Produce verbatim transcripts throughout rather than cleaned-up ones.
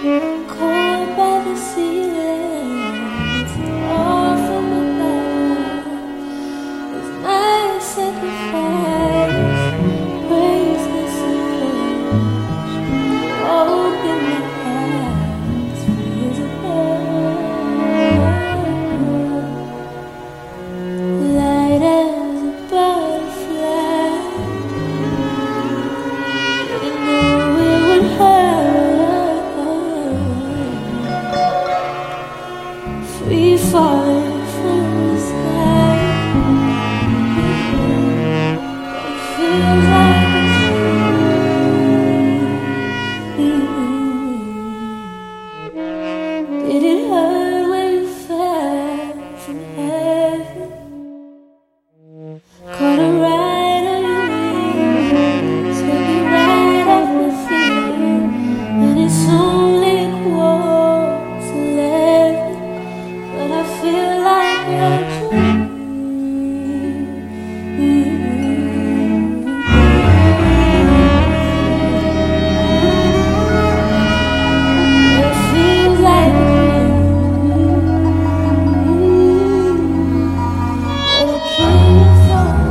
Caught by the ceilings, all from above. With my sacrifice, praise the surge. Open my eyes, praise above. Light as a butterfly. Didn't know it would hurt. Free falling from the sky. It feels like a dream. Did it hurt when you fell from heaven? Caught a ride on your wings, took me right off my feet, and it's only quarter to eleven, but I feel like a dream. It feels like a dream, but I can't fall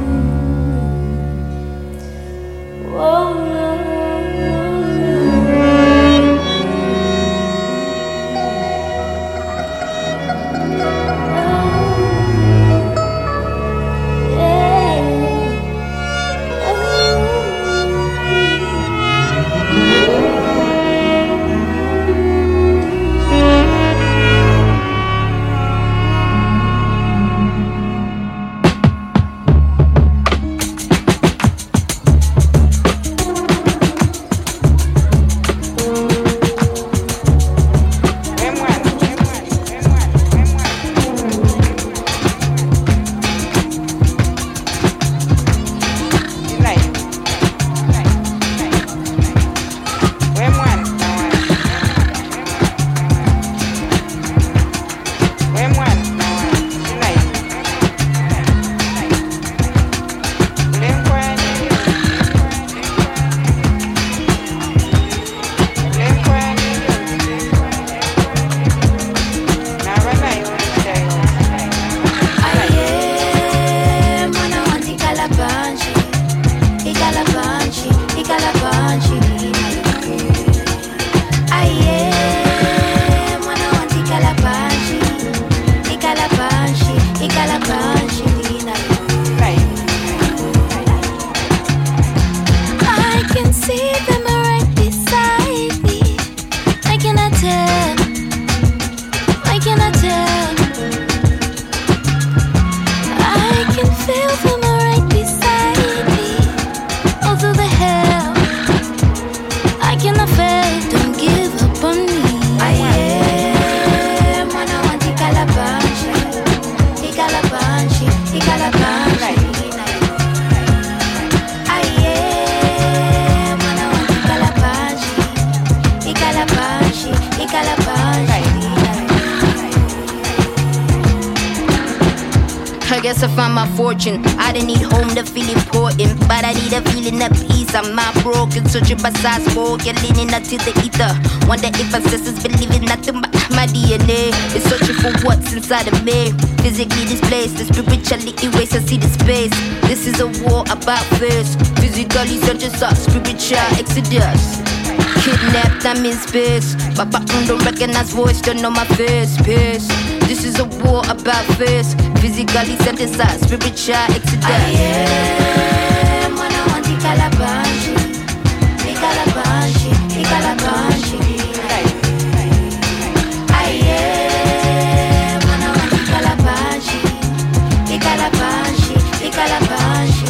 asleep. Whoa, no, I can see them right beside me. I cannot tell, I cannot tell. I can feel them right beside me. All through the hell, I cannot fail. Don't give up on me. I am when I want to calabanshi, he calabanshi, he calabanshi. I am when I want to calabanshi, he calabanshi, he calabanshi. I guess I found my fortune. I didn't need home to feel important, but I need a feeling of peace. I'm not broken, searching by sides for leaning until the ether. Wonder if ancestors believe in nothing but my D N A. It's searching for what's inside of me. Physically displaced, spiritually erased. I see the space. This is a war about first. Physically searching for spiritual exodus. Kidnapped, I'm in space. Papa don't recognize voice, don't know my face. Pace. This is a war about face. Physically synthesized, spiritual exodus. I am when I want to calabanshi, he calabanshi, he calabanshi. I am when I want to calabanshi, he calabanshi, he calabanshi.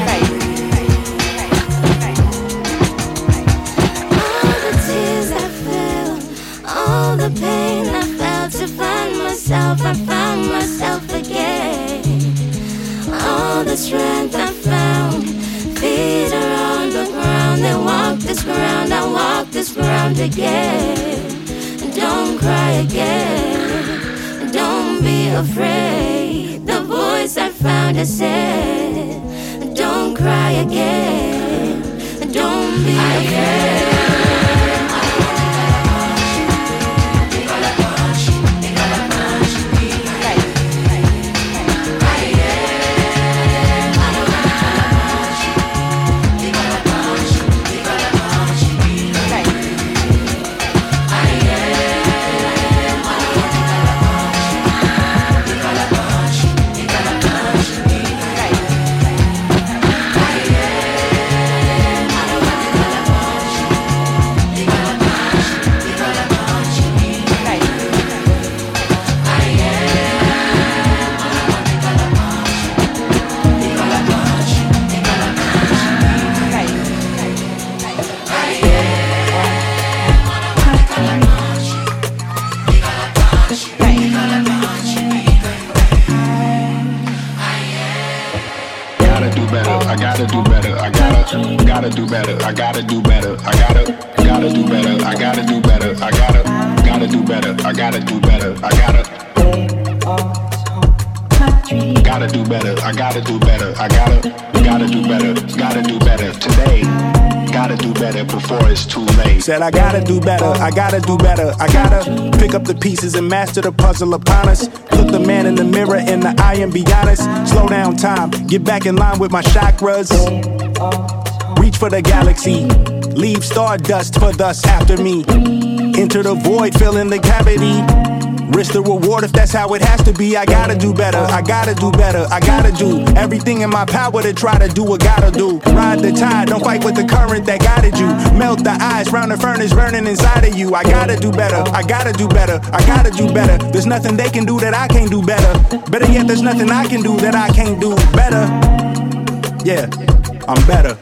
All the tears I felt, all the pain I felt to find myself, I found myself again. All the strength I found, feet are on the ground. They walk this ground, I walk this ground again. Don't cry again, don't be afraid. The voice I found has said, don't cry again, don't be afraid. gotta do better, I gotta do better, I gotta, gotta do better, I gotta do better, I gotta, gotta do better, I gotta do better, I gotta, gotta do better, I gotta do better, I gotta, gotta do better, gotta do better today. Gotta do better before it's too late. Said I gotta do better, I gotta do better, I gotta pick up the pieces and master the puzzle upon us. Look the man in the mirror in the eye and be honest. Slow down time, get back in line with my chakras. Reach for the galaxy, leave stardust for thus after me. Enter the void, fill in the cavity. Risk the reward if that's how it has to be. I gotta do better, I gotta do better, I gotta do everything in my power to try to do what gotta do. Ride the tide, don't fight with the current that guided you. Melt the ice round the furnace burning inside of you. I gotta do better, I gotta do better, I gotta do better. There's nothing they can do that I can't do better. Better yet, there's nothing I can do that I can't do better. Yeah, I'm better.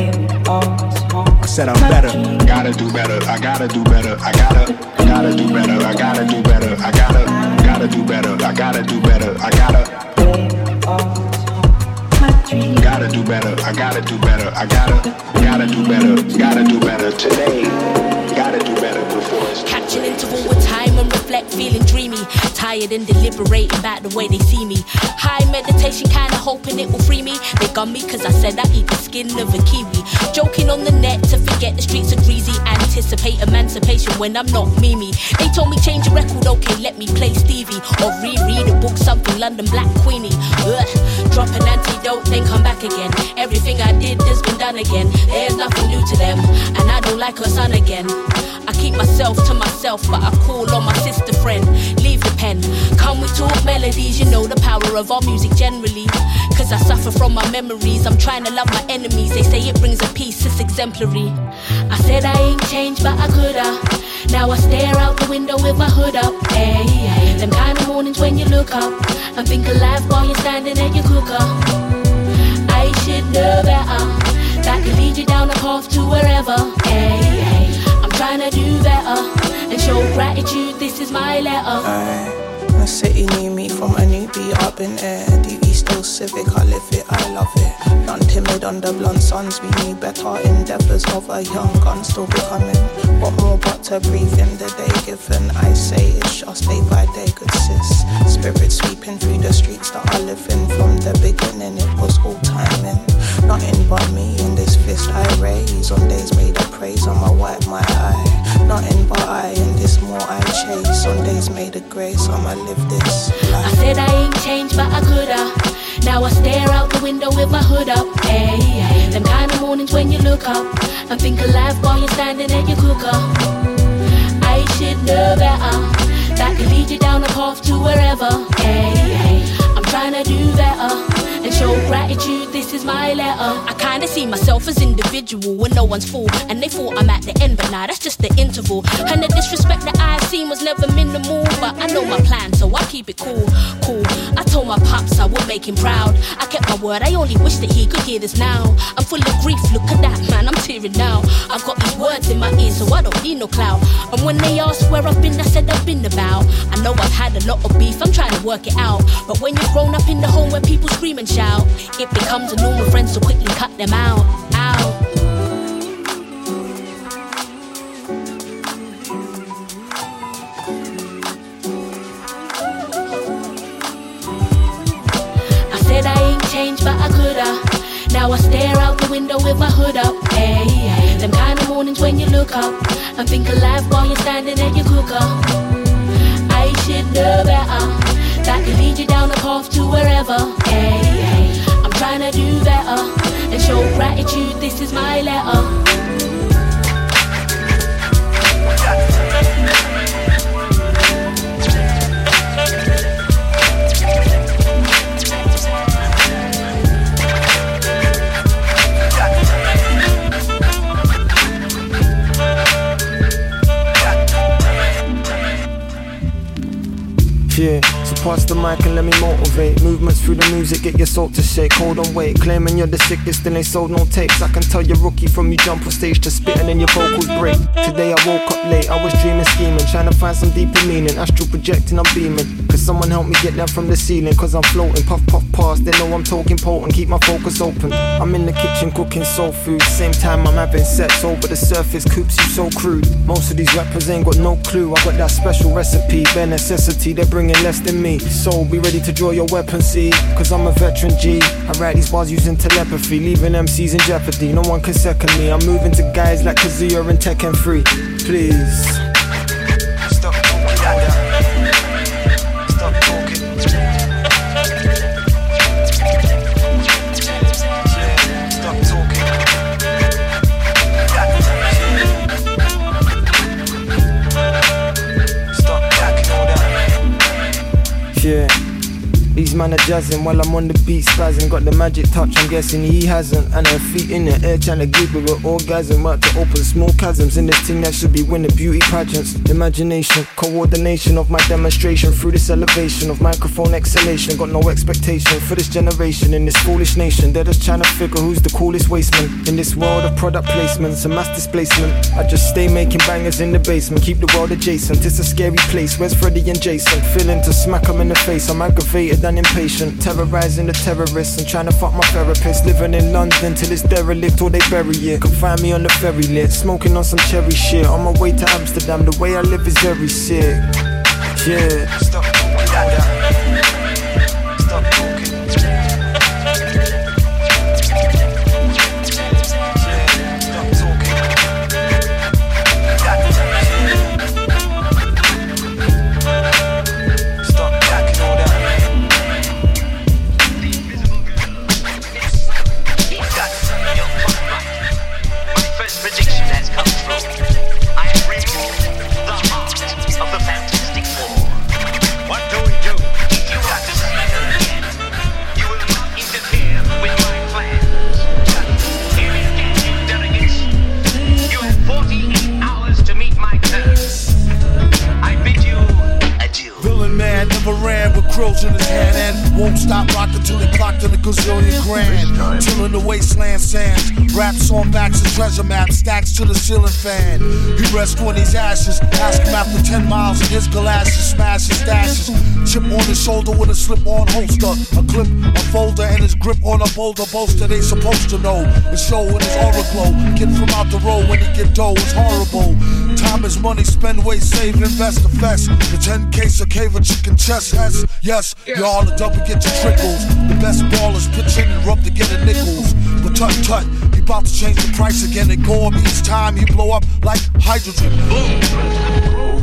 I said I'm better. Gotta do better, I gotta do better, I gotta, gotta do better, I gotta do better, I gotta, gotta do better, I gotta do better, I gotta, gotta do better, I gotta do better, I gotta, gotta do better, gotta do better today. Gotta do better before it's catch an interval with time and reflect, feeling dreamy. Tired and deliberating about the way they see me. High meditation, kinda hoping it will free me. They gun me cause I said I eat the skin of a kiwi. Joking on the net to forget the streets are greasy. Anticipate emancipation when I'm not Mimi. They told me change your record, okay, let me play Stevie. Or reread a book, something London Black Queenie. Ugh. Drop an antidote, then come back again. Everything I did has been done again. There's nothing new to them, and I don't like her son again. I keep myself to myself, but I call on my sister friend. Leave the pen, come we talk melodies. You know the power of our music generally. Cause I suffer from my memories. I'm trying to love my enemies. They say it brings a peace, it's exemplary. I said I ain't changed, but I coulda. Now I stare out the window with my hood up. Hey, hey. Them kind of mornings when you look up and think of life while you're standing at your cooker. I should know better. That could lead you down a path to wherever. Hey, hey. I'm trying to do better and show gratitude. This is my letter. Aye. The city knew me from a newbie, I've been there. D V still civic, I live it, I love it. None timid under blunt suns, we knew better endeavours of a young gun still becoming. What more but to breathe in the day given? I say it's just day by day, good sis. Spirit sweeping through the streets that I live in. From the beginning it was all timing. Nothing but me in this fist I raise. On days made of praise, I'ma wipe my eye. Nothing but I in this more I chase. On days made of grace, I'ma live this life. I said I ain't changed, but I coulda. Now I stare out the window with my hood up. Hey, hey. Them kind of mornings when you look up and think of life while you're standing at your cooker. I should know better. That could lead you down a path to wherever. Hey, hey. I'm trying to do better and show gratitude, this is my letter. I kinda see myself as individual when no one's full, and they thought I'm at the end, but nah, that's just the interval. And the disrespect that I've seen was never minimal, but I know my plan, so I keep it cool, cool. I told my pops I would make him proud. I kept my word, I only wish that he could hear this now. I'm full of grief, look at that, man, I'm tearing now. I've got these words in my ears, so I don't need no clout. And when they ask where I've been, I said I've been about. I know I've had a lot of beef, I'm trying to work it out. But when you've grown up in the home where people scream and shout, it becomes a normal friend, so quickly cut them out, out. I said I ain't changed, but I coulda. Now I stare out the window with my hood up. Hey, hey. Them kind of mornings when you look up and think of life while you're standing at your cooker. I should know better. That could lead you down a path to wherever. Hey, hey. I'm trying to do better and show gratitude, this is my letter. Yeah, so Pass the mic and let me motivate. Movements through the music, get your soul to shake. Hold on, wait, claiming you're the sickest, still ain't sold no tapes. I can tell you're rookie from you jump on stage to spitting and your vocals break. Today I woke up late, I was dreaming, scheming, trying to find some deeper meaning. Astral projecting, I'm beaming. Cause someone help me get down from the ceiling. Cause I'm floating, puff puff past, they know I'm talking potent. Keep my focus open. I'm in the kitchen cooking soul food. Same time I'm having sex over the surface, coops you so crude. Most of these rappers ain't got no clue. I got that special recipe, bare necessity, they're bringing less than me. So be ready to draw your weapon, see. Cause I'm a veteran G. I write these bars using telepathy, leaving M Cs in jeopardy. No one can second me. I'm moving to guys like Kazuya and Tekken three. Please stop talking like that. Stop talking. Stop talking. Stop backing all that. Yeah. These man are jazzing while I'm on the beat spazzing. Got the magic touch, I'm guessing he hasn't. And her feet in the air trying to give her an orgasm. Work to open small chasms in this thing that should be winning beauty pageants. Imagination, coordination of my demonstration through this elevation of microphone exhalation. Got no expectation for this generation in this foolish nation. They're just trying to figure who's the coolest wasteman in this world of product placements and mass displacement. I just stay making bangers in the basement, keep the world adjacent. It's a scary place, where's Freddy and Jason? Feeling to smack them in the face, I'm aggravated and impatient, terrorizing the terrorists and trying to fuck my therapist. Living in London till it's derelict or they bury it. Can find me on the ferry lit, smoking on some cherry shit. On my way to Amsterdam, the way I live is very sick. Yeah. Stop talking like that. Stop talking. Krills in his hand and won't stop rocking till he clocked in a gazillion grand. Till in the wasteland sands, raps on backs and treasure maps, stacks to the ceiling fan. He rests on his ashes, ask him after ten miles in his galoshes, smash his stashes. Chip on his shoulder with a slip-on holster, a clip, a folder, and his grip on a boulder bolster. They supposed to know, and show in his aura glow. Kid from out the road when he get dough is horrible. Time is money, spend, wait, save, invest, the fest. The ten case of cave of chicken chest, yes, yes, y'all the double get your trickles. The best ballers pitch in and rub to get a nickels. But tut tut, he about to change the price again and go up each time he blow up like hydrogen. Boom.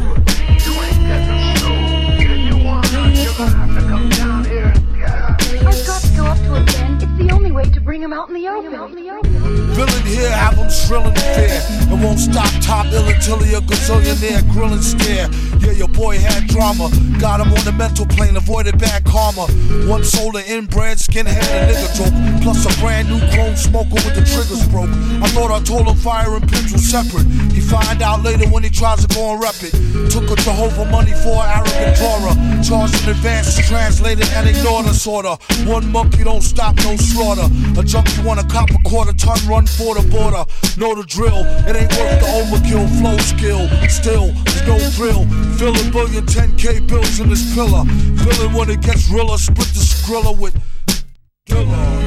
I've got to go up to him then. It's the only way to bring him out in the open. Villain here, have him shrilling the fear. And won't stop top ill until he a gazillionaire, grilling stare. Yeah, your boy had drama. Got him on the mental plane, avoided bad karma. One solar inbred, skinhead, a nigga joke. Plus a brand new chrome smoker with the triggers broke. I thought I told him fire and pins were separate. He find out later when he tries to go and rep it. Took a Jehovah money for an Arabic Torah. Charged in advance, translated and ignored us order. One monkey don't stop, no slaughter. A junkie wanna cop a quarter ton, run for the border. Know the drill, it ain't worth the overkill. Flow skill, still, there's no thrill. Fill a billion ten K bills in this pillar. Feeling when it gets realer, split the skrilla with Dilla.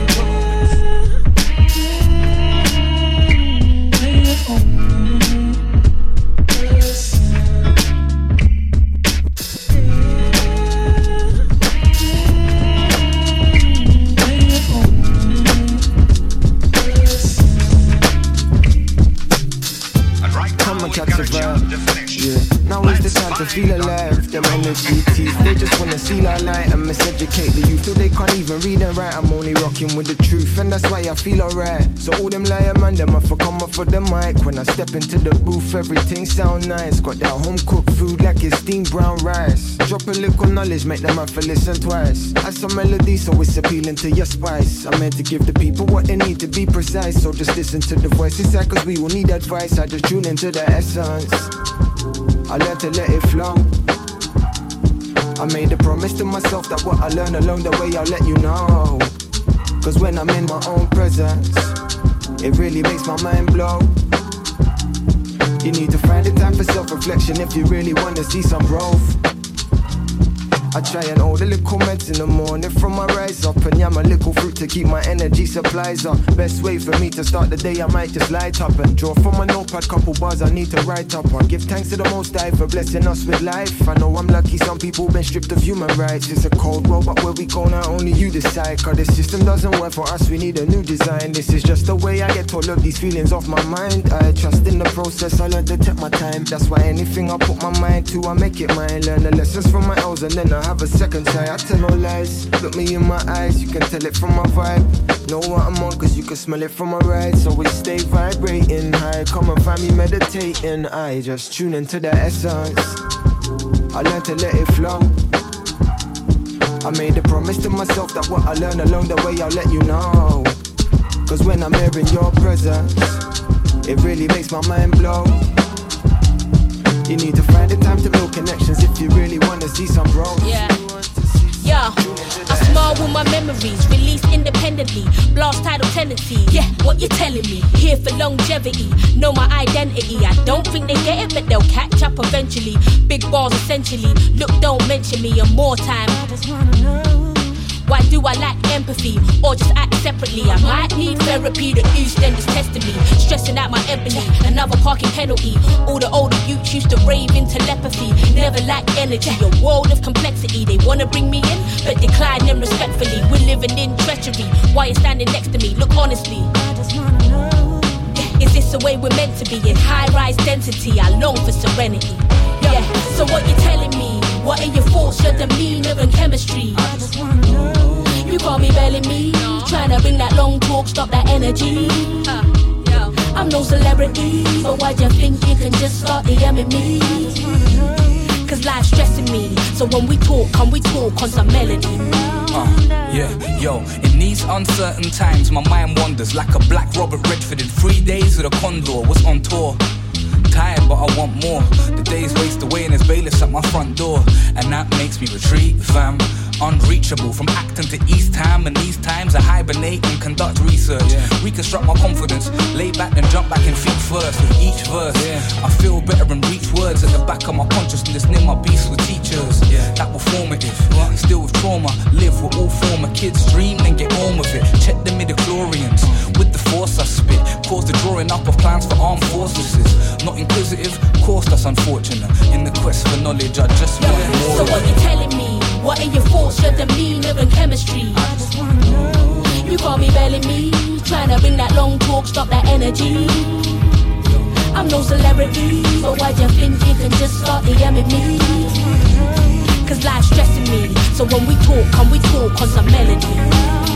Now is the time to feel alive. Them energy teeth, they just wanna see our light and miseducate the youth till they can't even read and write. I'm only rocking with the truth, and that's why I feel alright. So all them liar man, them have to come up for the mic. When I step into the booth, everything sound nice. Got that home cooked food like it's steamed brown rice. Drop a little knowledge, make them have to listen twice. Add some melody so it's appealing to your spice. I'm meant to give the people what they need to be precise. So just listen to the voice inside, cause we will need advice. I just tune into the essence. I learn to let it flow. I I made a promise to myself that what I learn along the way I'll let you know. Cause when I'm in my own presence, it really makes my mind blow. You need to find the time for self-reflection if you really want to see some growth. I try and hold a little meds in the morning from my rise up, and yam a little fruit to keep my energy supplies up. Best way for me to start the day, I might just light up and draw from my notepad couple bars I need to write up on. Give thanks to the Most High for blessing us with life. I know I'm lucky, some people been stripped of human rights. It's a cold world, but where we go now, only you decide. Cause the system doesn't work for us, we need a new design. This is just the way I get all of these feelings off my mind. I trust in the process, I learn to take my time. That's why anything I put my mind to, I make it mine. Learn the lessons from my L's and then I have a second try. I tell no lies, look me in my eyes, you can tell it from my vibe. Know what I'm on cause you can smell it from my ride. So we stay vibrating high, come and find me meditating. I just tune into the essence, I learn to let it flow. I made a promise to myself that what I learn along the way I'll let you know. Cause when I'm here in your presence, it really makes my mind blow. You need to find the time to build connections if you really want to see some growth. Yeah. Yeah, I smile with my memories, released independently. Blast title tendency, yeah, what you telling me? Here for longevity, know my identity. I don't think they get it, but they'll catch up eventually. Big balls essentially, look, don't mention me. And more time, I just wanna know, why do I lack empathy, or just act separately? I might need therapy, the EastEnders testing me, stressing out my ebony, another parking penalty. All the older youths used to rave in telepathy, never lack energy, a world of complexity. They wanna bring me in, but decline them respectfully. We're living in treachery, why you standing next to me? Look honestly, I just wanna know, is this the way we're meant to be? In high-rise density, I long for serenity. Yeah, so what you telling me? What are your thoughts, your demeanor and chemistry? I just wanna know. You call me belling me, trying to bring that long talk, stop that energy. I'm no celebrity, but why'd you think you can just start DMing me? Cause life's stressing me, so when we talk, can we talk on some melody? Uh, yeah, yo, in these uncertain times, my mind wanders like a black Robert Redford in three days with a condor, was on tour. Tired, but I want more. The days waste away and there's bailiffs at my front door, and that makes me retreat, fam. Unreachable from Acton to East Ham, and these times I hibernate and conduct research. Yeah. Reconstruct my confidence, lay back then jump back and feet first with each verse. Yeah. I feel better and reach words at the back of my consciousness. Near my beast with teachers yeah. that were formative. What? Still with trauma, live with all former kids. Dream and get on with it. Check the midichlorians with the force I spit. Cause the drawing up of plans for armed forces. Not inquisitive, course that's unfortunate. In the quest for knowledge, I just yeah. want more. So what you telling me? What are your thoughts, your demeanor and chemistry? I just wanna know. You call me belling me, trying to bring that long talk, stop that energy. I'm no celebrity, but why'd you think you can just start DMing me? Cause life's stressing me, so when we talk, can we talk on some melody?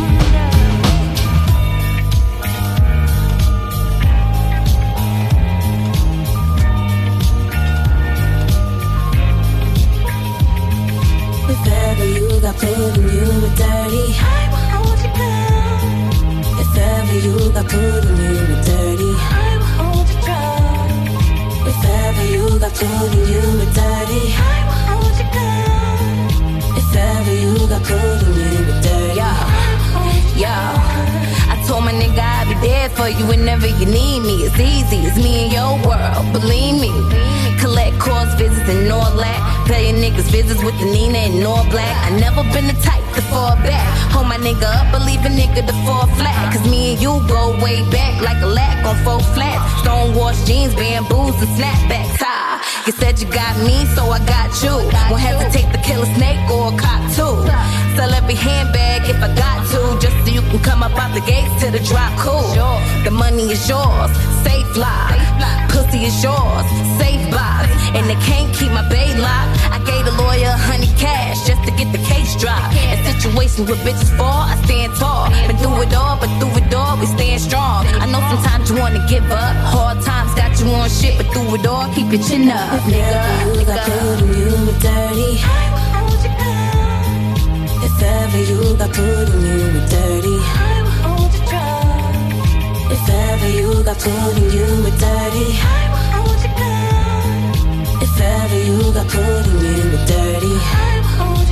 You got put and you were dirty, I will hold you down. If ever you got put and you were dirty, I will hold you down. If ever you got put and you were dirty, I will hold you down. If ever you got put and you were dirty, yo, yo, I told my nigga I'd be there for you whenever you need me. It's easy, it's me and your world, believe me. Collect calls, visits and all that. Pay your niggas visits with the Nina and all black. I never been the type to fall back. Hold my nigga up, believe a nigga to fall flat. Cause me and you go way back like a lack on four flats. Stonewash jeans, bamboos and snapbacks. Ha, you said you got me, so I got you. Won't hesitate to kill a snake or a cop too. Sell every handbag if I got to, just so you can come up out the gates to the drop. Cool, the money is yours, safe life. Pussy is yours, safe box. And they can't keep my bae locked. I gave the lawyer a hundred cash just to get the case dropped. In situations where bitches fall, I stand tall. Been through it all, but through it all, we stand strong. I know sometimes you wanna give up. Hard times got you on shit, but through it all, keep your chin up, nigga. You got put and you were dirty, I will hold you down. If ever you got put and you were dirty, I will hold you down. If ever you got put and you were dirty, I will hold you down. If ever you got put and you were dirty, I will hold you down.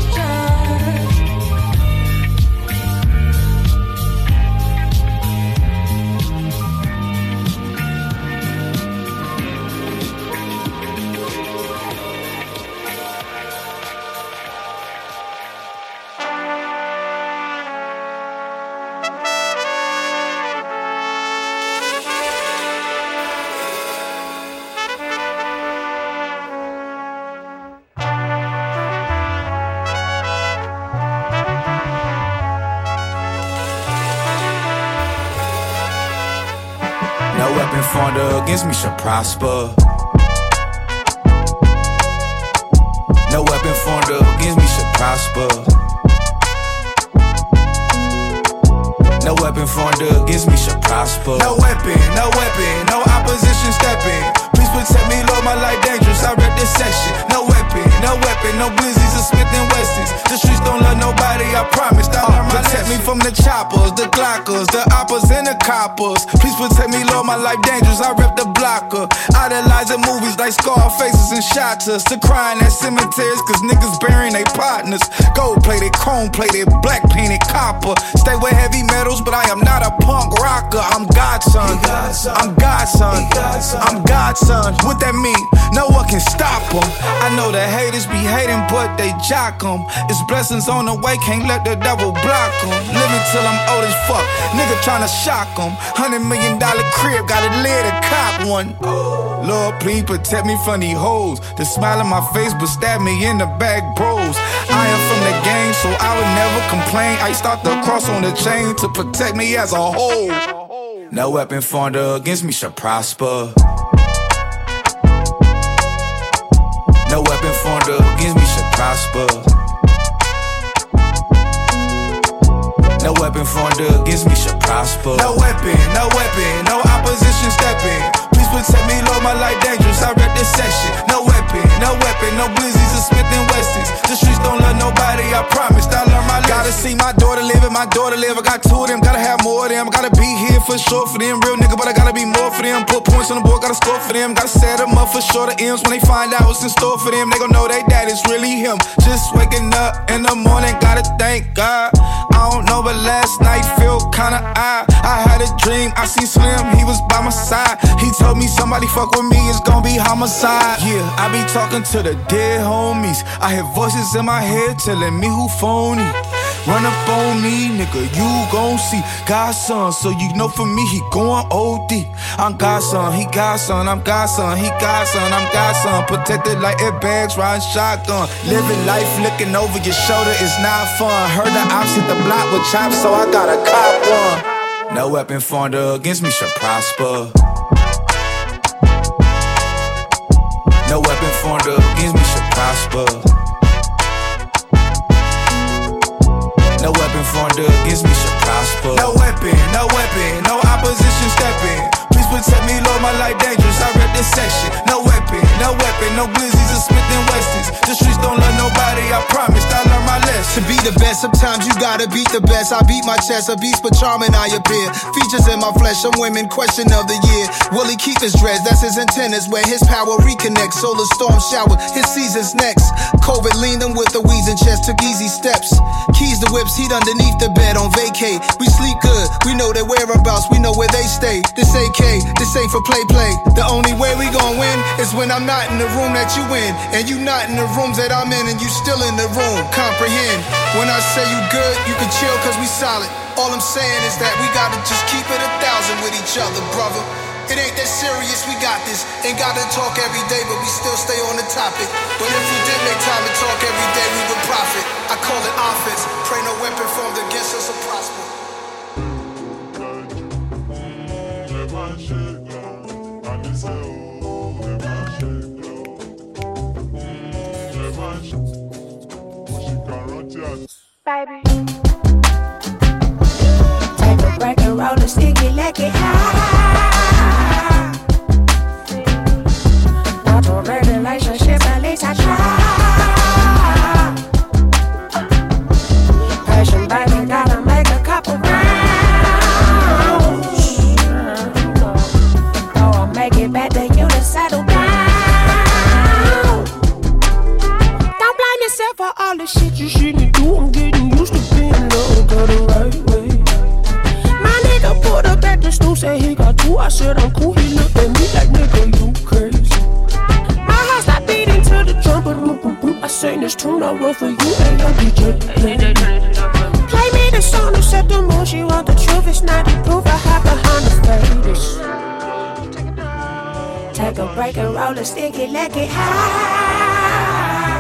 formed against me shall prosper. No weapon formed against me shall prosper. No weapon formed against me shall prosper. No weapon, no weapon, no opposition stepping. Please protect me, Lord, my life dangerous. I rep this section. No weapon, no weapon, no blizzies or Smith and Wessons. The streets don't love nobody, I promise. I learned my protect lesson. Me from the choppers, the glockers, the oppers and the coppers. Please protect me, Lord, my life dangerous. I rep the blocker. Idolizing movies like Scarfaces and Shotters. To crying at cemeteries cause niggas burying they partners. Gold plated, chrome plated, black painted copper. Stay with heavy metals, but I am not a punk rocker. I'm Godson. I'm Godson. I'm Godson. What that mean? No one can stop them. I know the haters be hating, but they jock them. It's blessings on the way, can't let the devil block them. Living till I'm old as fuck, nigga tryna shock them. Hundred million dollar crib, got a lid to cop one. Lord, please protect me from these hoes. The smile on my face, but stab me in the back, bros. I am from the game, so I would never complain. I start the cross on the chain to protect me as a whole. No weapon formed against me shall prosper. No weapon formed against me shall prosper. No weapon formed against me shall prosper. No weapon, no weapon, no opposition stepping. Please protect me, Lord, my life dangerous. I rep this section. No weapon, no weapon, no blizzies or Smith and Wessons. The streets don't love nobody, I promised. I learned my lesson. Gotta see my daughter live and my daughter live. I got two of them, gotta have more of them. Gotta be here for sure for them. Real nigga, but I gotta be more for them. Put points on the board, gotta score for them. Gotta set them up for sure. The M's when they find out what's in store for them. They gon' know they dad is really him. Just waking up in the morning, gotta thank God. I don't know, but last night felt kinda odd. I had a dream, I seen Slim, he was by my side. He told me somebody fuck with me, it's gon' be homicide. Yeah, I be talking to the dead homies. I hear voices in my head telling me who phony. Run up on me, nigga, you gon' see God's son, so you know for me he going O D. I'm God's son, he God's son, I'm God's son, he God's son, I'm God's son. Protected like airbags, riding shotgun. Living life looking over your shoulder is not fun. Heard the ops hit the block with chops, so I gotta cop one. No weapon formed against me shall prosper. No weapon formed against me shall prosper. No weapon formed against me shall prosper. No weapon, no weapon, no opposition stepping. Please protect me, Lord, my life dangerous. I rep this section. No weapon, no weapon, no blizzies or Smith and Wessons. The streets don't love nobody, I promised. I learned my lesson. To be the best, sometimes you gotta beat the best. I beat my chest, a beast but charming I appear. Features in my flesh, some women question of the year. Will he keep his dreads? That's his antennas where his power reconnects. Solar storm shower, his season's next. COVID leaned him with the wheezing chest, took easy steps. Keys to whips, heat underneath the bed on vacate. We sleep good, we know their whereabouts, we know where they stay. This A K, this ain't for play play. The only way we gon' win is when I'm not in the room that you in, and you not in the rooms that I'm in, and you still in the room. Comprehend. When I say you good, you can chill cause we solid. All I'm saying is that we gotta just keep it a thousand with each other, brother. It ain't that serious, we got this. Ain't gotta talk every day, but we still stay on the topic. But if we did make time to talk every day, we would profit. I call it offense. Pray no weapon formed against us will prosper. Baby, take a break and roll a sticky, let it high. Not a real relationship, at least I try. Passion, baby, gotta make a couple rounds. Oh, I'll make it back to you to settle down. Don't blame yourself for all the shit you shouldn't do. I'm getting used to being loved the right way. My nigga put up at the stool, said he got two. I said I'm cool, he looked at me like, nigga, you crazy. My heart stopped beating to the drum, but boom, boom, boom. I sang this tune I wrote for you, and your D J play. Play me the song that set the mood. She want the truth, it's not the proof. I hide behind the face. Take a break and roll a sticky, let it high.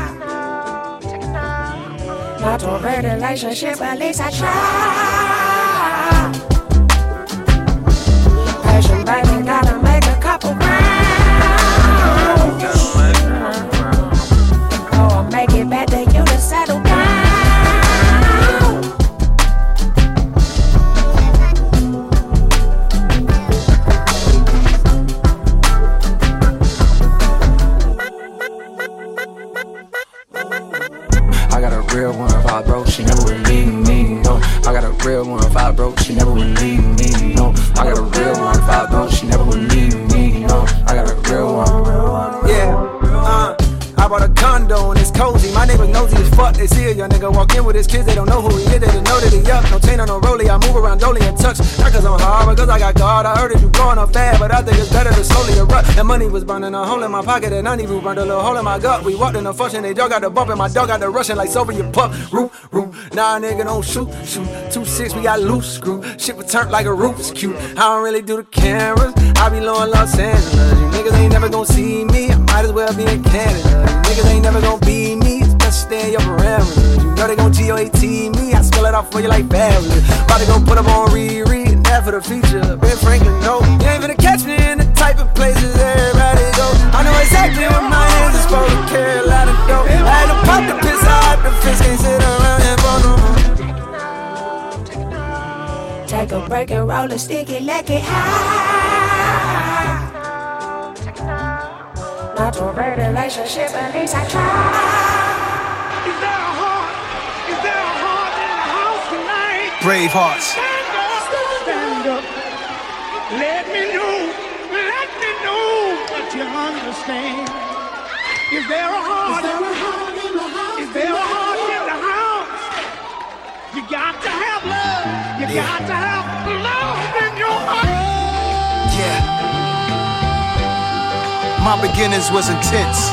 Not a real relationship, at least I try. Passion, baby, gotta make a call. wrap around. Oh, I'll make it back to you to settle down. I got a real one, if I broke, she never would leave me, no. I got a real one, if I broke, she never would leave me, no. I got a real one, if I broke, she never would leave me, no. I got a real one. Yeah, uh, I bought a condo and it's cozy. My neighbors nosy as fuck. They see a young nigga walk in with his kids. They don't know who he is. They don't know that he up. No chain on no rollie. I move around dolly and touch. Not cause I'm hard, but cause I got God. I heard that you blowing up fast, but I think it's better to slowly erupt. And money was burning a hole in my pocket, and I need to burn a little hole in my gut. We walked in the function, they dog got the bump, and my dog got the rushing like Soviet pup. Root, root. Nah, nigga don't shoot, shoot. Two six, we got loose screw. Shit was turned like a Rubik's cube. I don't really do the cameras. I be low in Los Angeles. You niggas ain't never gonna see me. I might as well be in Canada. You niggas ain't never gonna be me. It's best to stay in your parameters. You know they gon' G O A T me. I spell it out for you like fabulous. About to go put them on Riri. And that for the feature. Ben Franklin, no. You ain't finna catch me in the type of places everybody go. I know exactly what my hands is supposed to carry a lot of dope. I had to pop the piss out the fist. Can't sit around and phone no more. Take a break and roll a sticky, let it high. Not to break the relationship, at least I try. Is there a heart? Is there a heart in the house tonight? Brave hearts. Stand up, stand up. Let me know, let me know that you understand. Is there a heart? Is there a heart in the house? Is there a heart in the house? You got to have love. You yeah. got to have love in your heart. Yeah. My beginnings was intense.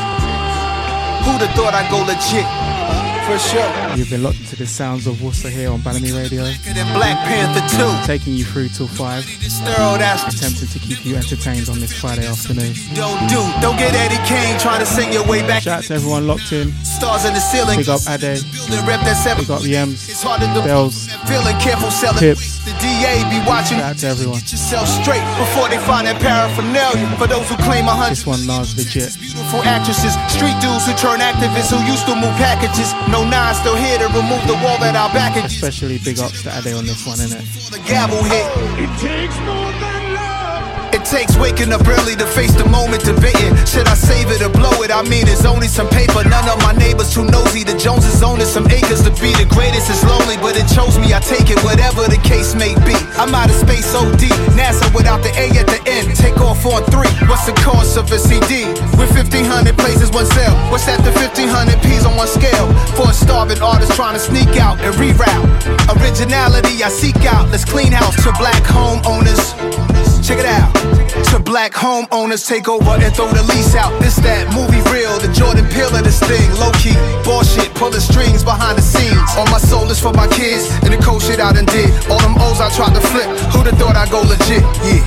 Who'd have thought I'd go legit? For sure. You've been locked into the sounds of Worcester here on Banami Radio. Black Panther two. Taking you through till five. Attempting to keep you entertained on this Friday afternoon. Don't do, don't get Eddie Kane trying to sing your way back. Shout out to everyone locked in. Stars in the ceiling. Big up Ade. Big up Yems. Bells. Feeling careful selling. Tips. The D A be watching. Shout out to everyone. Yourself straight before they find that paraphernalia. For those who claim a hundred. This one, Nas legit. Beautiful actresses, street dudes who turn activists who used to move packages. No nine still here to remove the wall that our back is. Especially big ups to Ade on this one, innit? The gavel hit. It takes more than love. It takes waking up early to face the moment debating. Should I save it or blow it? I mean, it's only some paper. None of my neighbors too nosy. The Joneses owning some acres. To be the greatest is lonely, but it chose me. I take it, whatever the case may be. I'm out of space O D. NASA without the A at the end. Take off on three. What's the cost of a C D? With fifteen hundred places, one sale. What's that to fifteen hundred P's on one scale? For a starving artist trying to sneak out and reroute. Originality I seek out. Let's clean house to black homeowners. Check it out. To black homeowners take over and throw the lease out. This that movie real, the Jordan Peele of this thing. Low key, bullshit, pulling strings behind the scenes. All my soul is for my kids, and the cold shit I done did. All them O's I tried to flip, who'd have thought I'd go legit, yeah.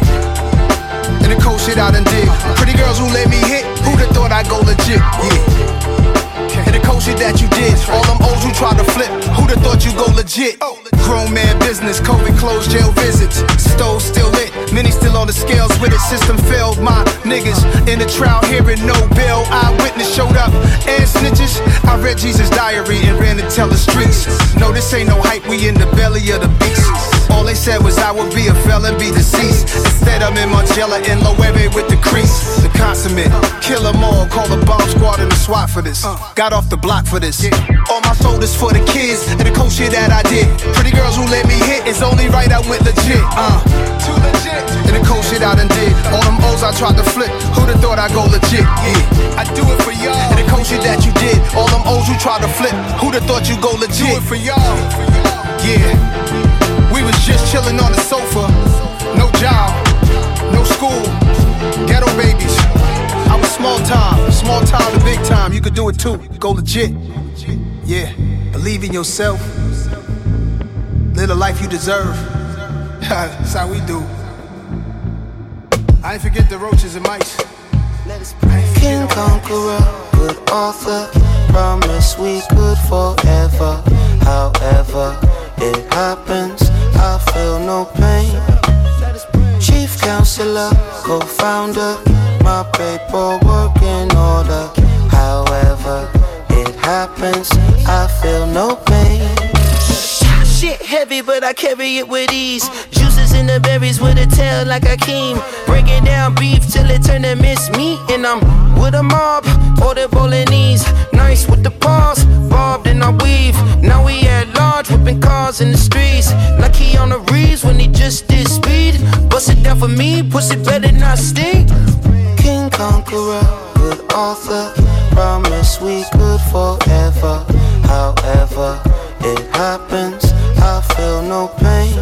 And the cold shit I done did. Pretty girls who let me hit, who'd have thought I'd go legit, yeah. And the cold shit that you did. All them O's who tried to flip, who'd have thought you go legit. Grown man business, COVID closed, jail visits. Stove still lit, many still on the scales with it. System failed, my niggas in the trial hearing no bail. Eyewitness showed up and snitches. I read Jesus' diary and ran to tell the streets. No, this ain't no hype, we in the belly of the beast. All they said was I would be a felon, be deceased. Instead I'm in Margiela in Loewe with the crease. The consummate, kill them all, call the bomb squad and the SWAT for this. Got off the block for this. All my shoulders for the kids and the cold shit that I did. Pretty girls who let me hit, it's only right I went legit. Uh, too legit. And the cold shit I done did. All them O's I tried to flip, who'd have thought I'd go legit? Yeah, I do it for y'all. And the cold shit that you did. All them O's you tried to flip, who'd have thought you go legit? Do it for y'all. Yeah. We was just chillin' on the sofa, no job, no school, ghetto babies. I was small time, small time to big time. You could do it too, go legit. Yeah, believe in yourself, live the life you deserve. That's how we do. I ain't forget the roaches and mice. King Conqueror, good author, promise we could forever. However it happens, I feel no pain. Chief counselor, co-founder, happens, I feel no pain. Shit heavy, but I carry it with ease. Juices in the berries with a tail like a Akeem. Breaking down beef till it turn to miss meat. And I'm with a mob, order bolognese. Nice with the paws, bobbed and I weave. Now we at large, whipping cars in the streets. Like he on the Reeves when he just did speed. Bust it down for me, pussy better not stink. King Conqueror, good author. Promise we could forever. However it happens, I feel no pain.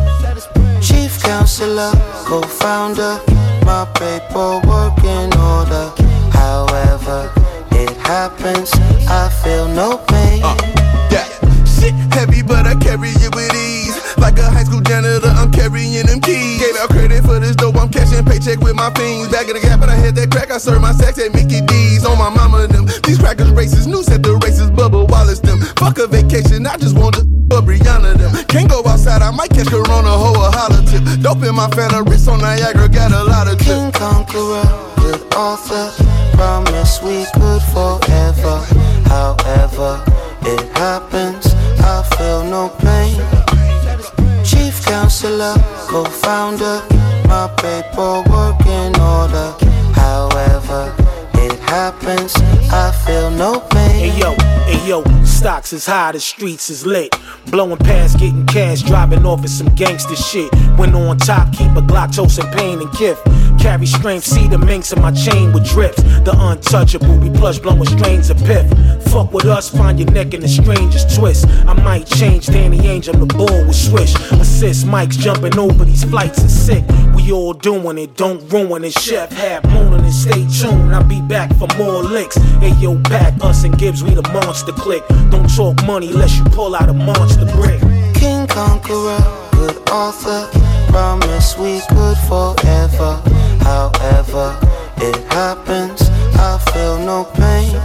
Chief counselor, co-founder, my paperwork in order. However it happens, I feel no pain. Uh, yeah, shit heavy, but I carry it with ease. Like a high school janitor, I'm carrying them keys. Gave out credit for this dope, I'm cashing paycheck with my fiends. Back in the gap, and I hit that crack, I serve my sex at Mickey D's. On my mama them, these crackers racist, new set the races, Bubba Wallace them. Fuck a vacation, I just want to for Brianna them. Can't go outside, I might catch Corona, hoe a holler tip. Dope in my fan, a wrist on Niagara, got a lot of tip. King Conqueror, good author. Promise we could forever. However it happens, I feel no pain. Chief counselor, co-founder, my paperwork in order. However it happens, I feel no pain. Hey yo, hey yo, stocks is high, the streets is lit. Blowing past, getting cash, driving off of some gangster shit. When on top, keep a Glock, toasting pain and gift. Carry strength, see the minks in my chain with drips. The untouchable, we plush blowing strains of piff. Fuck with us, find your neck in the strangest twist. I might change Danny Angel, the ball with swish. Assist mics jumping over these flights is sick. We all doing it, don't ruin it. Chef Hat mooning and stay tuned. I'll be back for more licks. Hey yo, pack us and Gibbs, we the monster click. Don't talk money unless you pull out a monster brick. King Conqueror, good author. Promise we could forever. However it happens, I feel no pain.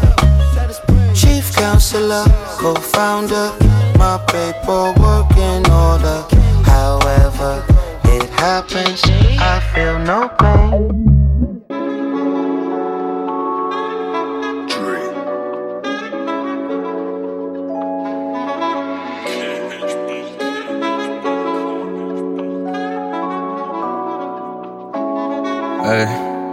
Chief counselor, co-founder, my paperwork in order. However it happens, I feel no pain. Hey,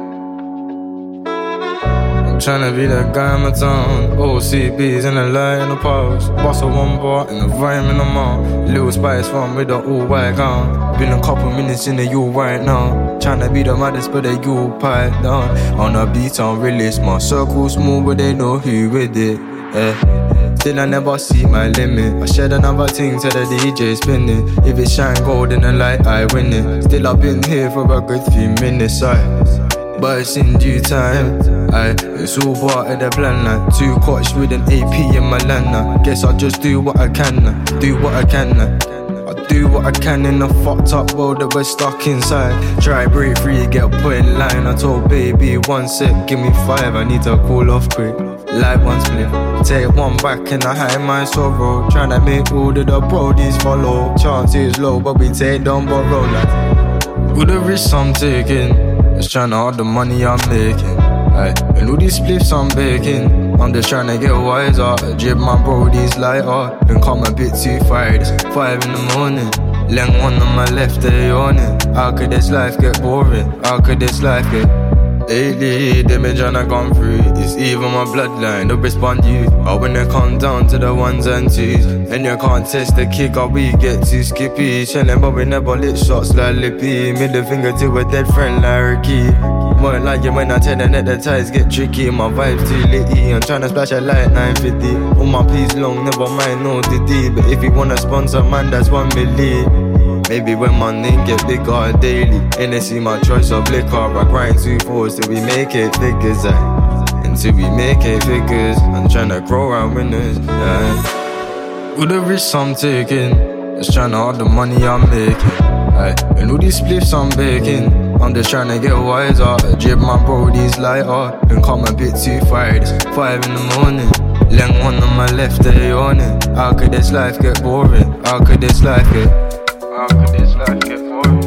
I'm tryna be that guy in my town. O C B's in the light in the pause. Boss of one bar in the rhyme in the mall. Little Spice from with the all white gown. Been a couple minutes in the U right now. Tryna be the maddest but the U pipe down. On the beat on release, my circle smooth but they know who with it. Yeah. Still I never see my limit. I shed another thing to the D J spinning. If it shine gold in the light, I win it. Still I've been here for a good few minutes, I. But it's in due time, I. It's all part of the plan, like two cots with an A P in my land now. Guess I'll just do what I can now. Do what I can now. I do what I can in a fucked up world that we're stuck inside. Try break free, get put in line. I told baby one sec, give me five, I need to cool off quick. Like one split, take one back and I hide my sorrow. Tryna make all of the brodies follow. Chances low, but we take down borrow like. With the risk I'm taking, just tryna hard the money I'm making. Aye. And all these spliffs I'm baking, I'm just tryna get wiser. Jib my brodies lighter, been come a bit too fired. It's five in the morning, Leng one on my left, they yawning. How could this life get boring? How could this life get lately, they been tryna come through. It's even my bloodline, they'll respond you. But when they come down to the ones and twos, and you can't test the kick, or we get too skippy. Chillin' but we never lit shots like Lippy. Middle finger to a dead friend like Ricky. More like you when I tell them that the ties get tricky. My vibes too litty, I'm tryna splash a light nine fifty. All my piece long, never mind no D D. But if you wanna sponsor man, that's one million. Maybe when my name get bigger daily, and they see my choice of liquor, I grind two fours till we make it figures, aye. Until we make it figures, I'm tryna grow our winners, yeah. With the risk I'm taking, just tryna hard the money I'm making, aye. And all these spliffs I'm baking, I'm just tryna get wiser. Jib my brodies lighter, been come a bit too fired. It's five in the morning, Leng one on my left, they yawning. How could this life get boring? How could this life get? How could this life get boring?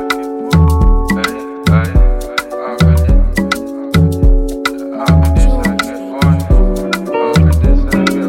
Hey, hey, how could this, how could this life get boring? How could this life get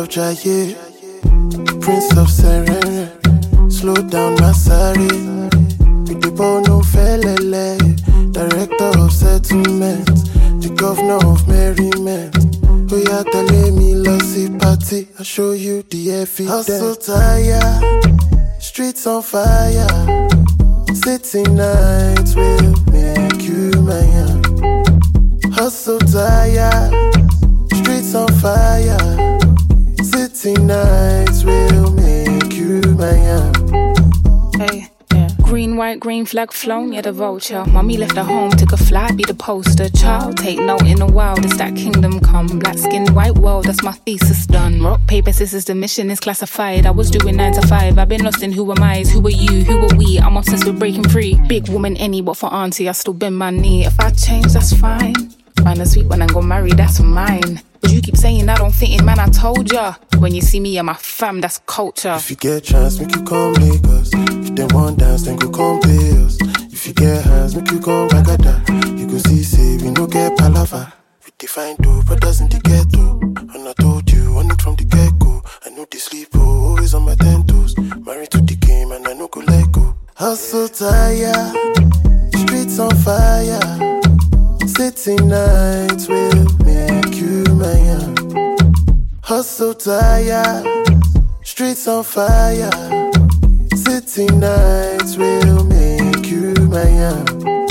Jaye, Prince of Serene. Slow down my sorry. With the bono felele, director of settlement, the governor of merriment. We are telling me lossy party. I show you the evidence. Hustle tired, streets on fire. City nights will make you mine. Hustle tired, streets on fire. City nights will make you mine. Hey, yeah. Green, white, green flag flown, yeah, the vulture. Mommy left her home, took a flight, be the poster child. Take note in the wild, it's that kingdom come. Black skin, white world, that's my thesis done. Rock, paper, scissors, the mission is classified. I was doing nine to five, I've been lost in who am I, who are you, who are we. I'm obsessed with breaking free. Big woman, any, but for auntie, I still bend my knee. If I change, that's fine. Find a sweet when I go married, that's mine. But you keep saying I don't fit in, man, I told ya. When you see me and my fam, that's culture. If you get chance, make you come Lagos. If they want dance, then go come pay us. If you get hands, make you come Bagada. You go see, say, we no get palava. We define two brothers in the ghetto. And I told you, on it from the get-go. I know they sleep, oh, always on my ten toes. Married to the game, and I no go let go. Hustle tired, streets on fire. City nights will make you mine. Hustle tired, streets on fire. City nights will make you mine.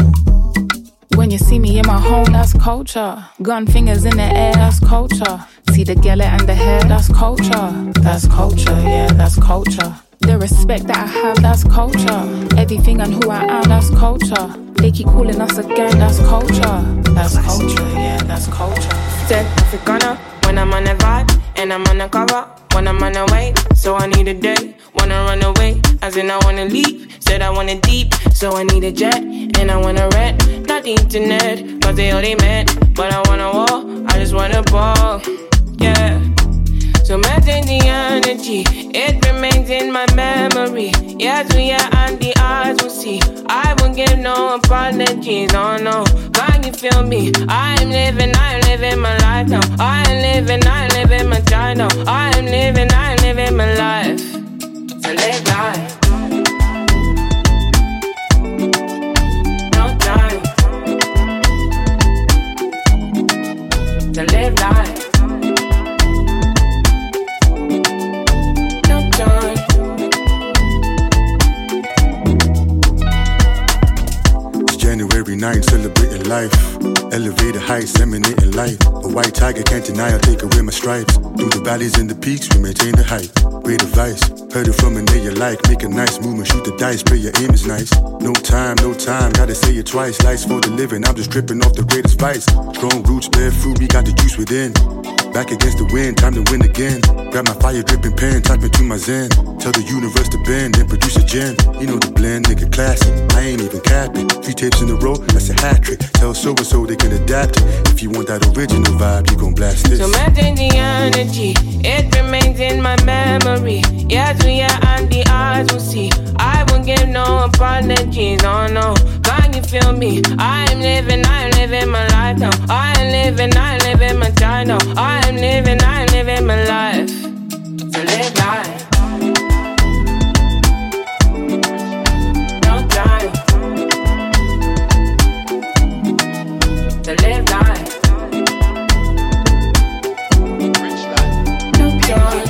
When you see me in my home, that's culture. Gun fingers in the air, that's culture. See the gala and the hair, that's culture. That's culture, yeah, that's culture. The respect that I have, that's culture. Everything and who I am, that's culture. They keep calling us again, that's culture. That's culture, yeah, that's culture. Said Africana, when I'm on a vibe, and I'm on a cover, when I'm on a way, so I need a day, wanna run away, as in I wanna leave, said I wanna deep, so I need a jet, and I wanna rent, not the internet, cause they only meant, but I wanna walk, I just wanna ball, yeah. So maintain the energy, it remains in my memory. Yes, we are, and the eyes will see. I won't give no apologies, oh no. Can you feel me? I'm living, I'm living my life now. I'm living, I'm living my child now. I'm living, I'm living my life. So live life. No time to live life. January ninth, celebrating life. Elevated heights, emanating light. A white tiger can't deny I'll take away my stripes. Through the valleys and the peaks, we maintain the height. Great advice, heard it from a nigga like. Make a nice movement, shoot the dice, pray your aim is nice. No time, no time, gotta say it twice. Life's for the living, I'm just dripping off the greatest vice. Strong roots, bear fruit, we got the juice within. Back against the wind, time to win again. Grab my fire dripping pen, type into my zen. Tell the universe to bend, then produce a gem. You know the blend, nigga classic. I ain't even capping. Three tapes in a row, that's a hat trick. Tell so and so they can adapt it. If you want that original vibe, you gon' blast this. So maintain the energy, it remains in my memory. Yes, we are, and the eyes will see. I won't give no apologies, oh no. Can you feel me? I'm living, I'm living my life now. I'm living, I'm living my child now. I'm living, I'm living my life. So live life. No time to live life. No time.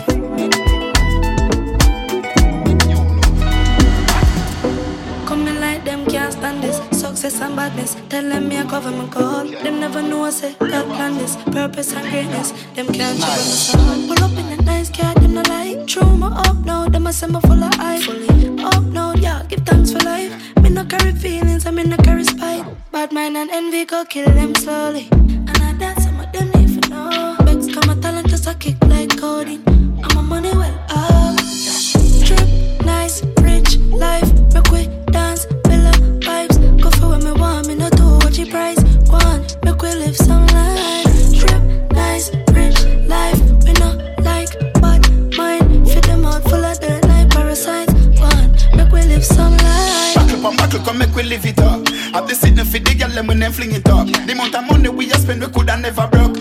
Coming like them can't stand this. Success and badness, tell them me I cover my call. Them never know I say God plan this. Purpose and greatness, them can't trouble my soul. Pull up in a nice car, them not like. True, my up now, them a send me full of eye. Fully up now, yeah, give thanks for life. Me no carry feelings, I me no carry spite. Bad mind and envy go kill them slowly. And I dance, some of them need to know. Begs come a talent just a kick like coding. I'm a money well up. Trip, nice, rich, life, make we dance, villa vibes. Go for where me want, me no do what you price. Go on, make we live some life. Trip, nice, rich, life, we no like bad mind. Fit them out full of dirt like parasites. Go on, make we live some life. Buckle up, buckle, come make we live it up. I've been sitting for the girl and we then fling it up. The amount of money we just spend, we coulda never broke. We put it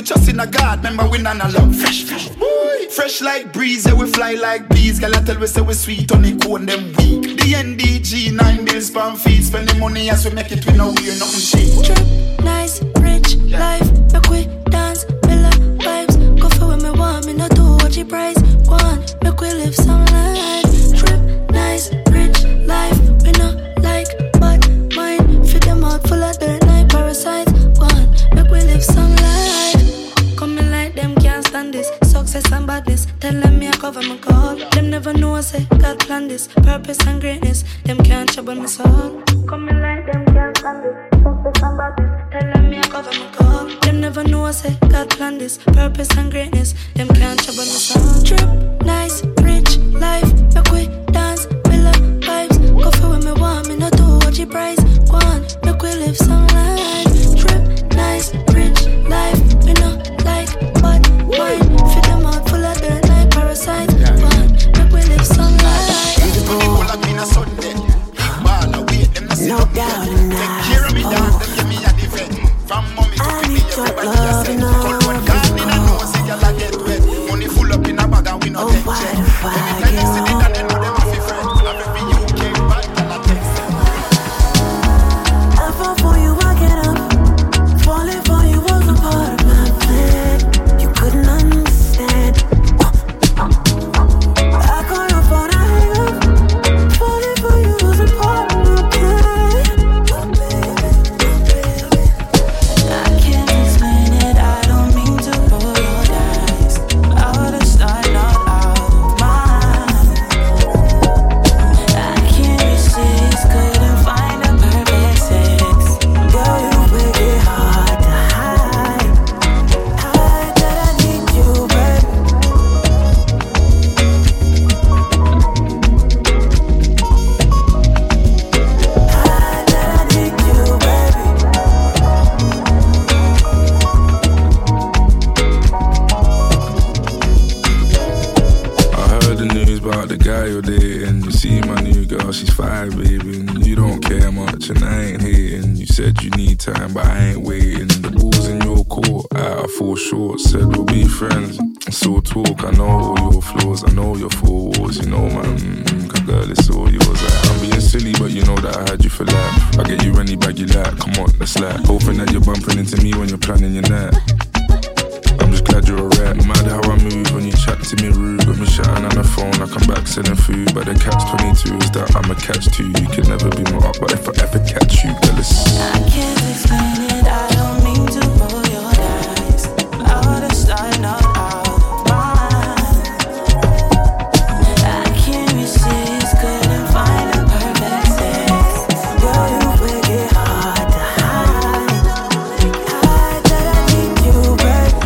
trust in a God, remember we none love. Fresh, fresh, boy. Fresh like breeze, yeah, we fly like bees. Girl, I tell we say we sweet on the cone, them weak. The N D G, nine bills pound feet. Spend the money as we make it, we know we're nothing cheap. Trip, nice, rich, life. Make we dance, villa vibes. Go for when me want, me not do what you price. Go on, make we live some life. Trip, nice, rich, life. We not like bad mind. Fit them out full of dirt like parasites. Go on, make we live some life. Coming like them can't stand this. Success and badness. Tell them me I cover my call. Them never know I say God planned this. Purpose and greatness. Them can't trouble my soul. Coming like them can't stand this. Success and badness. Tell them me I cover my call. Them never know I say God planned this. Purpose and greatness. Them can't trouble my soul. Trip, nice, rich, life. Make we dance, villa vibes. Go for when me want, me not do what you price. Go on, make we live some life. Trip, nice, rich, life. Me not like bad mind. Fit them out full of dirt like parasites. Go on, make we live some life. No doubt in that. Take care of me, down, then give me a defense. From mommy to I need your love and all. God, me no know, say y'all get wet. Money full up in a bag and we no take check. Anytime you see it, and they know them have a friend. Love every you came back and I text them. I fall for you, I get up. Falling for you was a part of my plan. You couldn't understand. I call your phone, I hang up. Falling for you was a part of my plan. And I ain't hating. You said you need time, but I ain't waiting. The ball's in your court, I fall short. Said we'll be friends, so talk. I know all your flaws, I know your four walls. You know, man, mm, cause girl, it's all yours. Like, I'm being silly, but you know that I had you for life. I get you any bag you like, come on, let's like. Hoping that you're bumping into me when you're planning your night. I'm just glad you're alright. Mad how I move when you chat to me rude. Got me shouting on the phone, I come back selling food. But the catch twenty-two is that I'm a catch too. You can never be my up, but if I ever catch you, girl, it's I can't explain it, I don't mean to roll your eyes. Out of sight, not out of mind. I can't resist, couldn't find a perfect sex. Girl, you make it hard to hide. Hide that I need you, babe.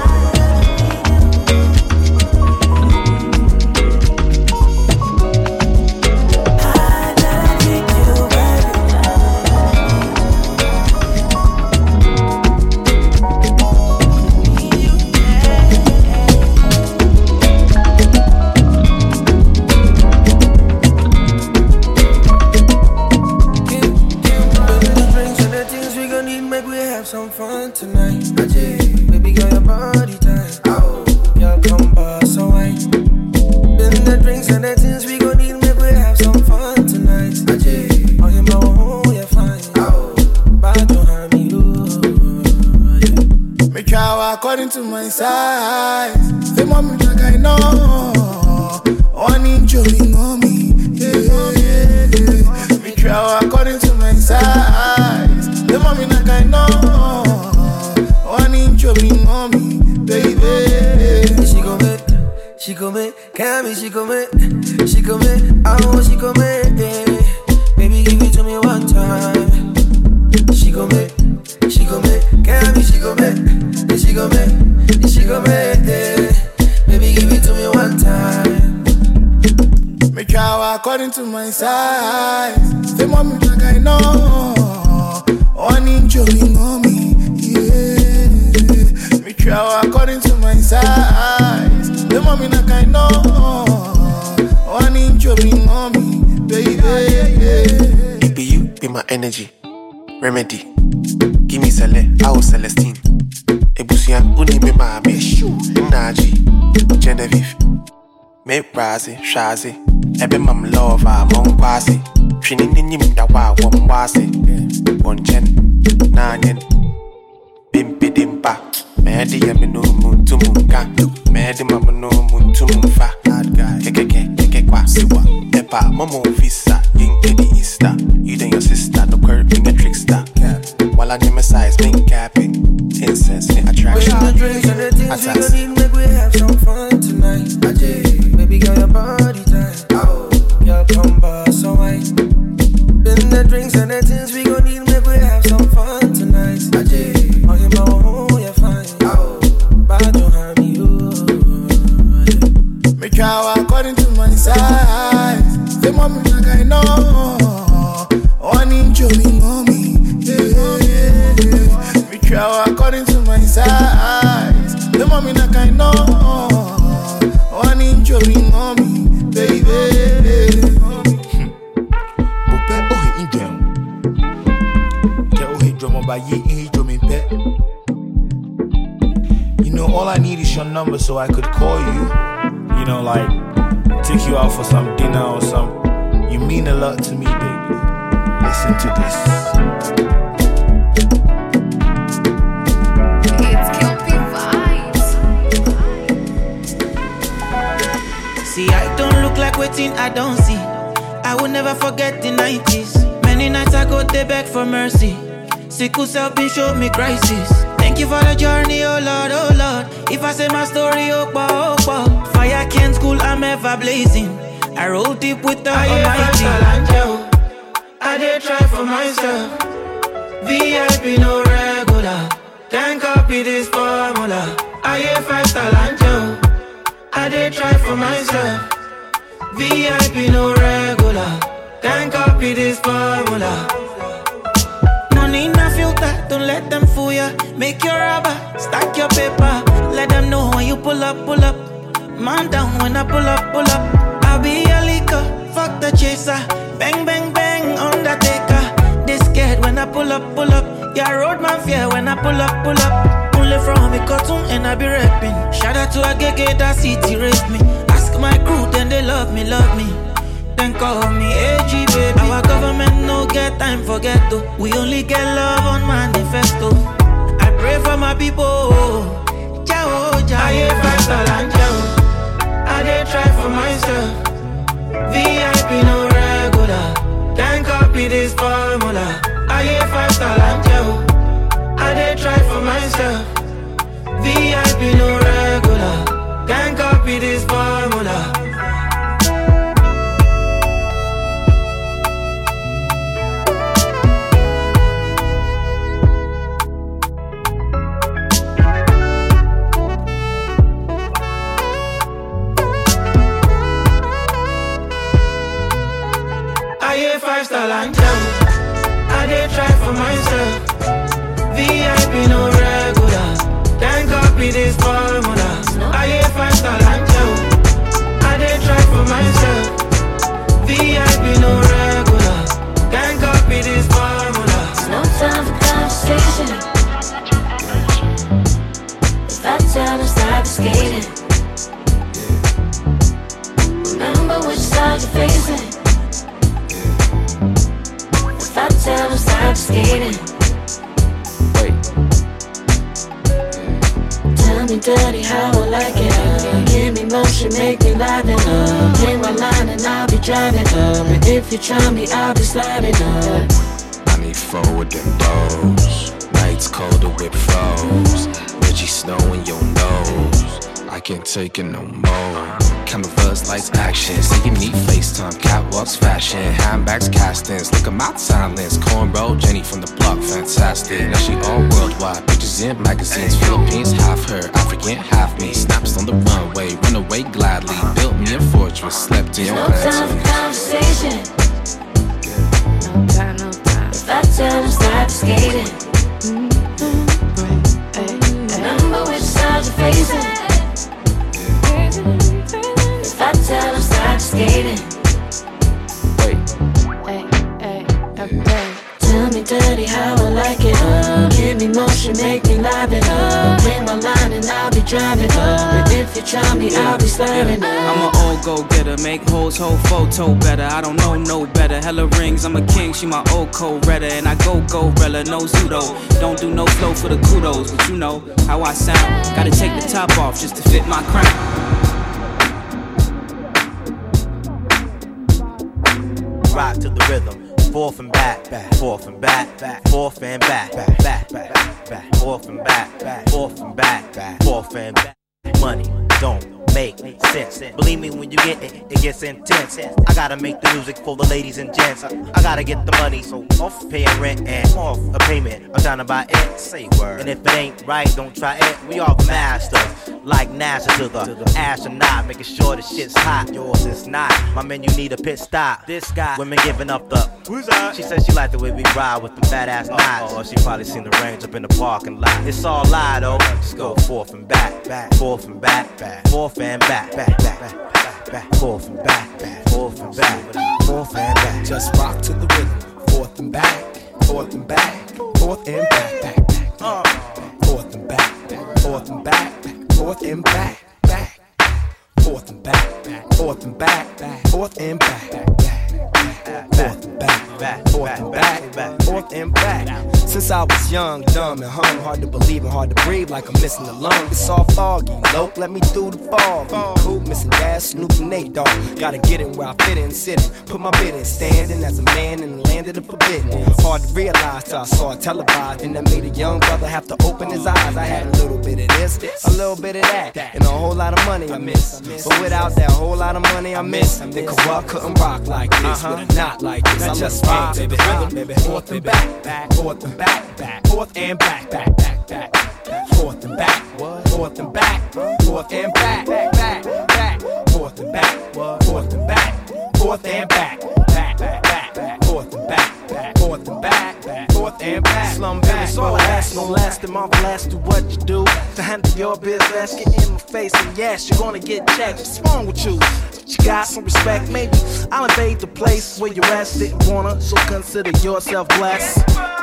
Some fun tonight, baby girl, your body tight. Oh, girl, come pass away. Then the drinks and the things we gon' need, make we have some fun tonight. Oh, you know you're fine. Oh, but don't harm me, ooh. Make how according to my size. The moment like I know, one inch of me on me. Yeah, yeah, yeah. Make how according to my size. The moment like I know, one inch of me on me, baby. She go make, she go make, can't be, she go make, she go make, I know she go make, yeah. Baby, give it to me one time. She go make, she go make, can't be, she go make, she go make, she go make, yeah. Baby, give it to me one time. Make how according to my size. The moment like I know, one inch of me on me, yeah. Make how according to my size. The moment like I know, one inch of me on me, baby, yeah. It be you, be my energy, remedy. Give me Cele, I will Celestine. Ebusi Unia, uni be mami, Naji, Genevieve, me Razi, Shazi, Ebe mam lova, mon quasi, Trinin nim da wa wom wasi, one chen, nanin, Bimpi dimpa, Medi yamino muntumunka, Medi mamano muntumunfa, Keke, Keke kwa, Siwa, Epa, Momo visa, Yinke di Easter, you and your sister, no curb in the trickster, while I name a size, been capping, incense, in attraction, we drinks and the things we gon' need, make we have some fun tonight, Ajay, baby girl, your body tight, oh, girl, come by, so white, been the drinks and the things we gon' need, make we have some fun tonight, Ajay, oh, your mama, oh, you're fine, oh, bad you have me, oh, me cow according to my size, the mommy like I know, one inch of me on me, yeah, yeah, yeah. Me cow according to my size, the mommy like I know, one inch of me on me, baby. Ope ohi indem, ke ohi drama ba ye in drumming pet. You know, all I need is your number so I could call you. You know, like take you out for some dinner or something. You mean a lot to me, baby. Listen to this. It's Kelpie vibes. See, I don't look like waiting, I don't see. I will never forget the nineties. Many nights I go there beg for mercy. Sickle cell been show me crisis. Thank you for the journey, oh Lord, oh Lord. If I say my story, oh bah, oh bah. Fire can't school, I'm ever blazing. I roll deep with the I Almighty. I did try for myself. V I P no regular. Can't copy this formula. I hear five star Lancho. I did try for myself. V I P no regular. Can't copy this formula. Money in a filter, don't let them fool ya. Make your rubber, stack your paper. Let them know when you pull up, pull up. Man down when I pull up, pull up. I'll be a leaker, fuck the chaser. Bang, bang, bang, Undertaker. They scared when I pull up, pull up. Yeah, roadman fear when I pull up, pull up. Only from me cartoon and I be rapping. Shout out to a gege that city raised me. Ask my crew, then they love me, love me. Then call me A G, baby. Our government no get time for ghetto. We only get love on manifesto. I pray for my people. Ciao, ciao. I hear five star and ciao. I did try for myself. V I P no regular. Can't copy this formula. I hear five star and ciao. I did try for myself. V I P no regular. Can't copy this formula. Five star line jump. I did try for myself. V I P no regular. Can't copy this formula. I hear five star line jump. I did try for myself. V I P no regular. Can't copy this formula. There's no time for conversation. If I tell them stop skating, remember which side you're facing. If I tell them stop skating, wait. Tell me dirty how I like it. Give me motion, make me liven up. Play my line and I'll be driving up. And if you try me, I'll be sliding up. I need forward them doors. Nights cold, the whip froze. Reggie Snow in your nose. I can't take it no more. Cameras, lights, action. See you need FaceTime, catwalks, fashion. Handbags, castings, look at my talents. Cornrow, Jenny from the block, fantastic. Now she all worldwide, pictures in magazines. Philippines, half her, African, half me. Snaps on the runway, run away gladly. Built me a fortress, slept in no time for conversation. No time, no time. If I tell them stop skating, remember which side you're facing. If I tell them stop skating, wait. Hey, hey, okay. Tell me dirty how I like it. Uh, give me motion, make me live it up. Bring my line and I'll be driving up. But if you try me, I'll be sliding up. I'm an old go-getter, make hoes whole photo better. I don't know no better. Hella rings, I'm a king, she my old co-redder. And I go go-rella, no pseudo. Don't do no flow for the kudos, but you know how I sound. Gotta take the top off just to fit my crown. Rock to the rhythm. Forth and back, back, forth and back, back, forth and back, back, back, back, back, forth and back, back, forth and back, back, forth and back. Money don't make sense. Believe me, when you get it, it gets intense. I gotta make the music for the ladies and gents. I gotta get the money, so off paying rent and off a payment. I'm trying to buy it, say word. And if it ain't right, don't try it. We all masters, like NASA to the astronaut, making sure the shit's hot. Yours is not. My man, you need a pit stop. This guy, women giving up the. Who's that? She said she liked the way we ride with them fat ass knots. Oh, she probably seen the range up in the parking lot. It's all lie though. Just go forth and back, back, forth and back, back, forth and back, back, back, back, back, forth and back, back, forth and back, forth and back. Just rock to the rhythm. Forth and back, forth and back, forth and back, back, back, back, forth and back, forth and back, forth and back, back, forth and back, forth and back, forth and back, forth and back, back, forth and back, back, forth and back. Since I was young, dumb and hung, hard to believe and hard to breathe, like I'm missing a lung. It's all foggy, lope, let me through the fog. Cool, missing gas, Snoop and Nate Dogg. Gotta get in where I fit in, sitting, put my bid in, standing as a man in the land of the forbidden. Hard to realize till I saw it televised, and that made a young brother have to open his eyes. I had a little bit of this, a little bit of that, and a whole lot of money I miss. But without that whole lot of money I miss, the Corrupt couldn't rock like this, with a knot like this. I just rock, baby, rhythm, baby, forth and back, back, forth and back, back, forth and back, back, back, back, forth and back, forth and back, forth and back, back, back, forth and back, forth and back, forth and back, back, back, back, forth and back, back, forth and back, forth and back. Slum baby, so last, no last in my blast. Do what you do to handle your business. Get in my face and yes, you're gonna get checked. What's wrong with you? You got some respect, maybe I'll invade the place where you're at. Didn't wanna, so consider yourself blessed.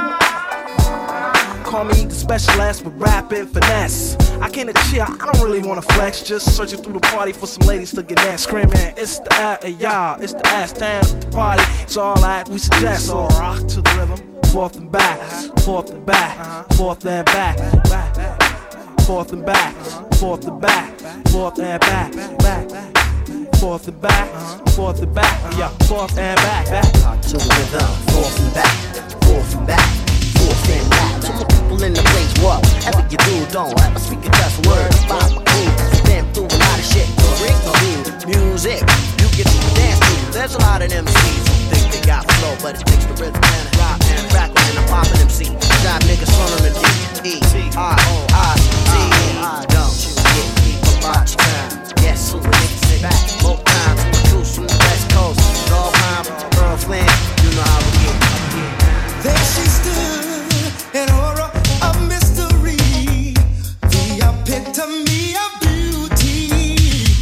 Call me the specialist with rap and finesse. I can't chill, I don't really wanna flex. Just searching through the party for some ladies to get that screaming. It's the ass, y'all, it's the ass down at the party. It's all that we suggest. So rock to the rhythm, forth and back, forth and back, forth and back, forth and back, forth and back, forth and back, back. Forth and back, forth and back, yeah, forth and back, back. To the rhythm, forth and back, forth and back, forth and back. To the people in the place, whatever you do, don't ever speak a just word about my crew. Been through a lot of shit, break the rule. Music, you get to dance to. There's a lot of M Cs who think they got flow, but it takes the rhythm and a rock and a crackle and a poppin' M C. Job niggas from them in D E R O I T. Don't you get people about your time? Yes, so the niggas sit back. Both times, cruise from the west coast. Dog Pine, Earl Flynn, you know how we get. There she stood, an aura of mystery, the epitome of beauty,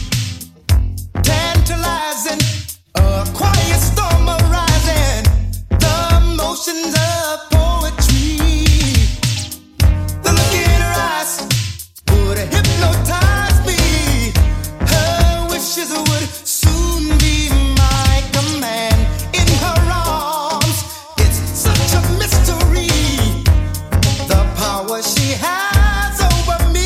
tantalizing, a quiet storm arising, the motions of poetry. The look in her eyes would hypnotize me. Her wishes would soon be my command. In her arms, it's such a mystery, the power she has over me.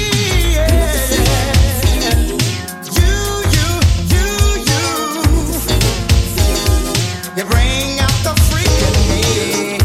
Yeah. You, you, you, you, you bring out the freak in me.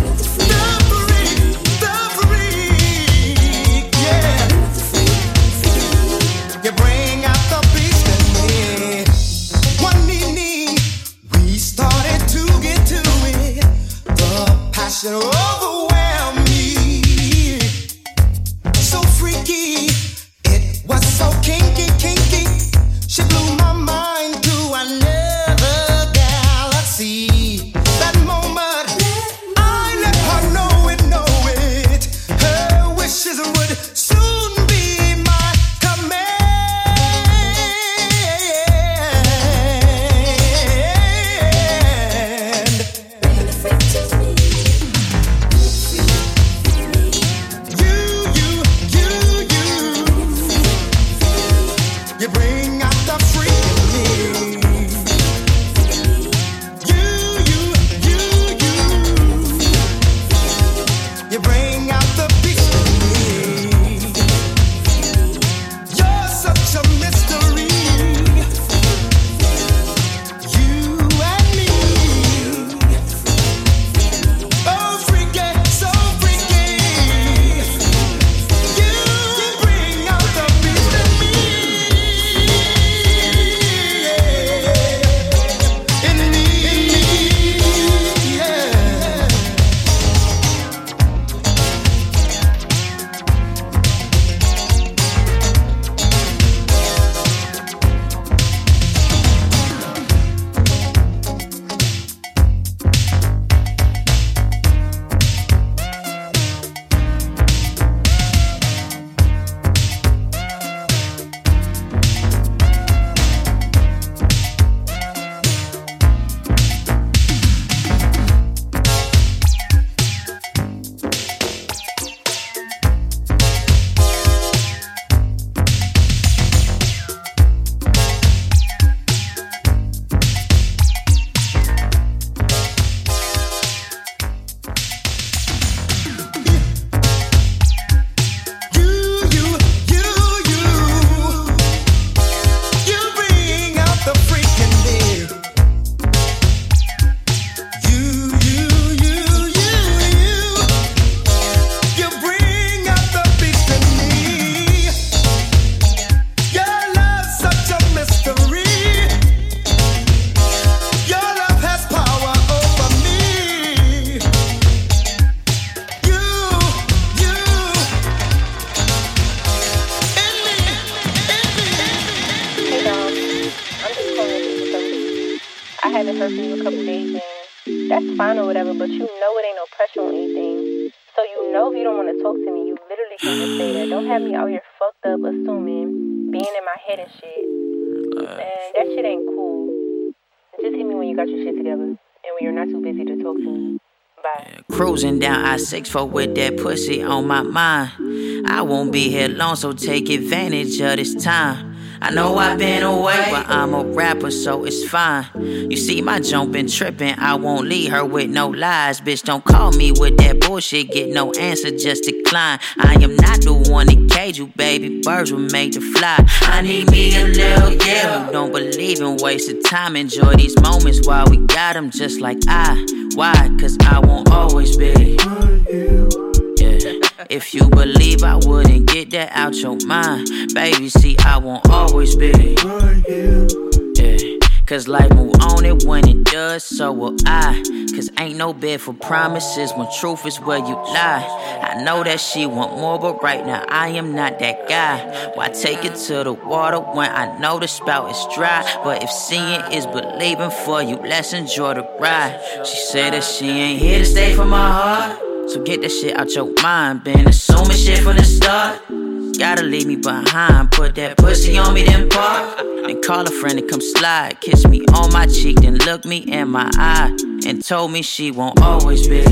it ain't no pressure on anything. So you know if you don't want to talk to me, you literally can just say that. Don't have me out here fucked up assuming, being in my head and shit. And that shit ain't cool. Just hit me when you got your shit together and when you're not too busy to talk to me. Bye. Cruising down I sixty-four with that pussy on my mind. I won't be here long, so take advantage of this time. I know I've been away, but I'm a rapper, so it's fine. You see my jump been tripping, I won't leave her with no lies. Bitch, don't call me with that bullshit, get no answer, just decline. I am not the one that cage you, baby, birds were made to fly. I need me a little, yeah, who don't believe in wasted time. Enjoy these moments while we got them, just like I. Why? Cause I won't always be. Yeah. If you believe I wouldn't get that out your mind, baby, see, I won't always be. Yeah. Cause life move on it when it does, so will I. Cause ain't no bed for promises when truth is where you lie. I know that she want more, but right now I am not that guy. Why take it to the water when I know the spout is dry? But if seeing is believing for you, let's enjoy the ride. She said that she ain't here to stay for my heart, so get that shit out your mind. Been assuming shit from the start. Gotta leave me behind. Put that pussy on me, then park. And call a friend to come slide. Kiss me on my cheek, then look me in my eye. And told me she won't always be.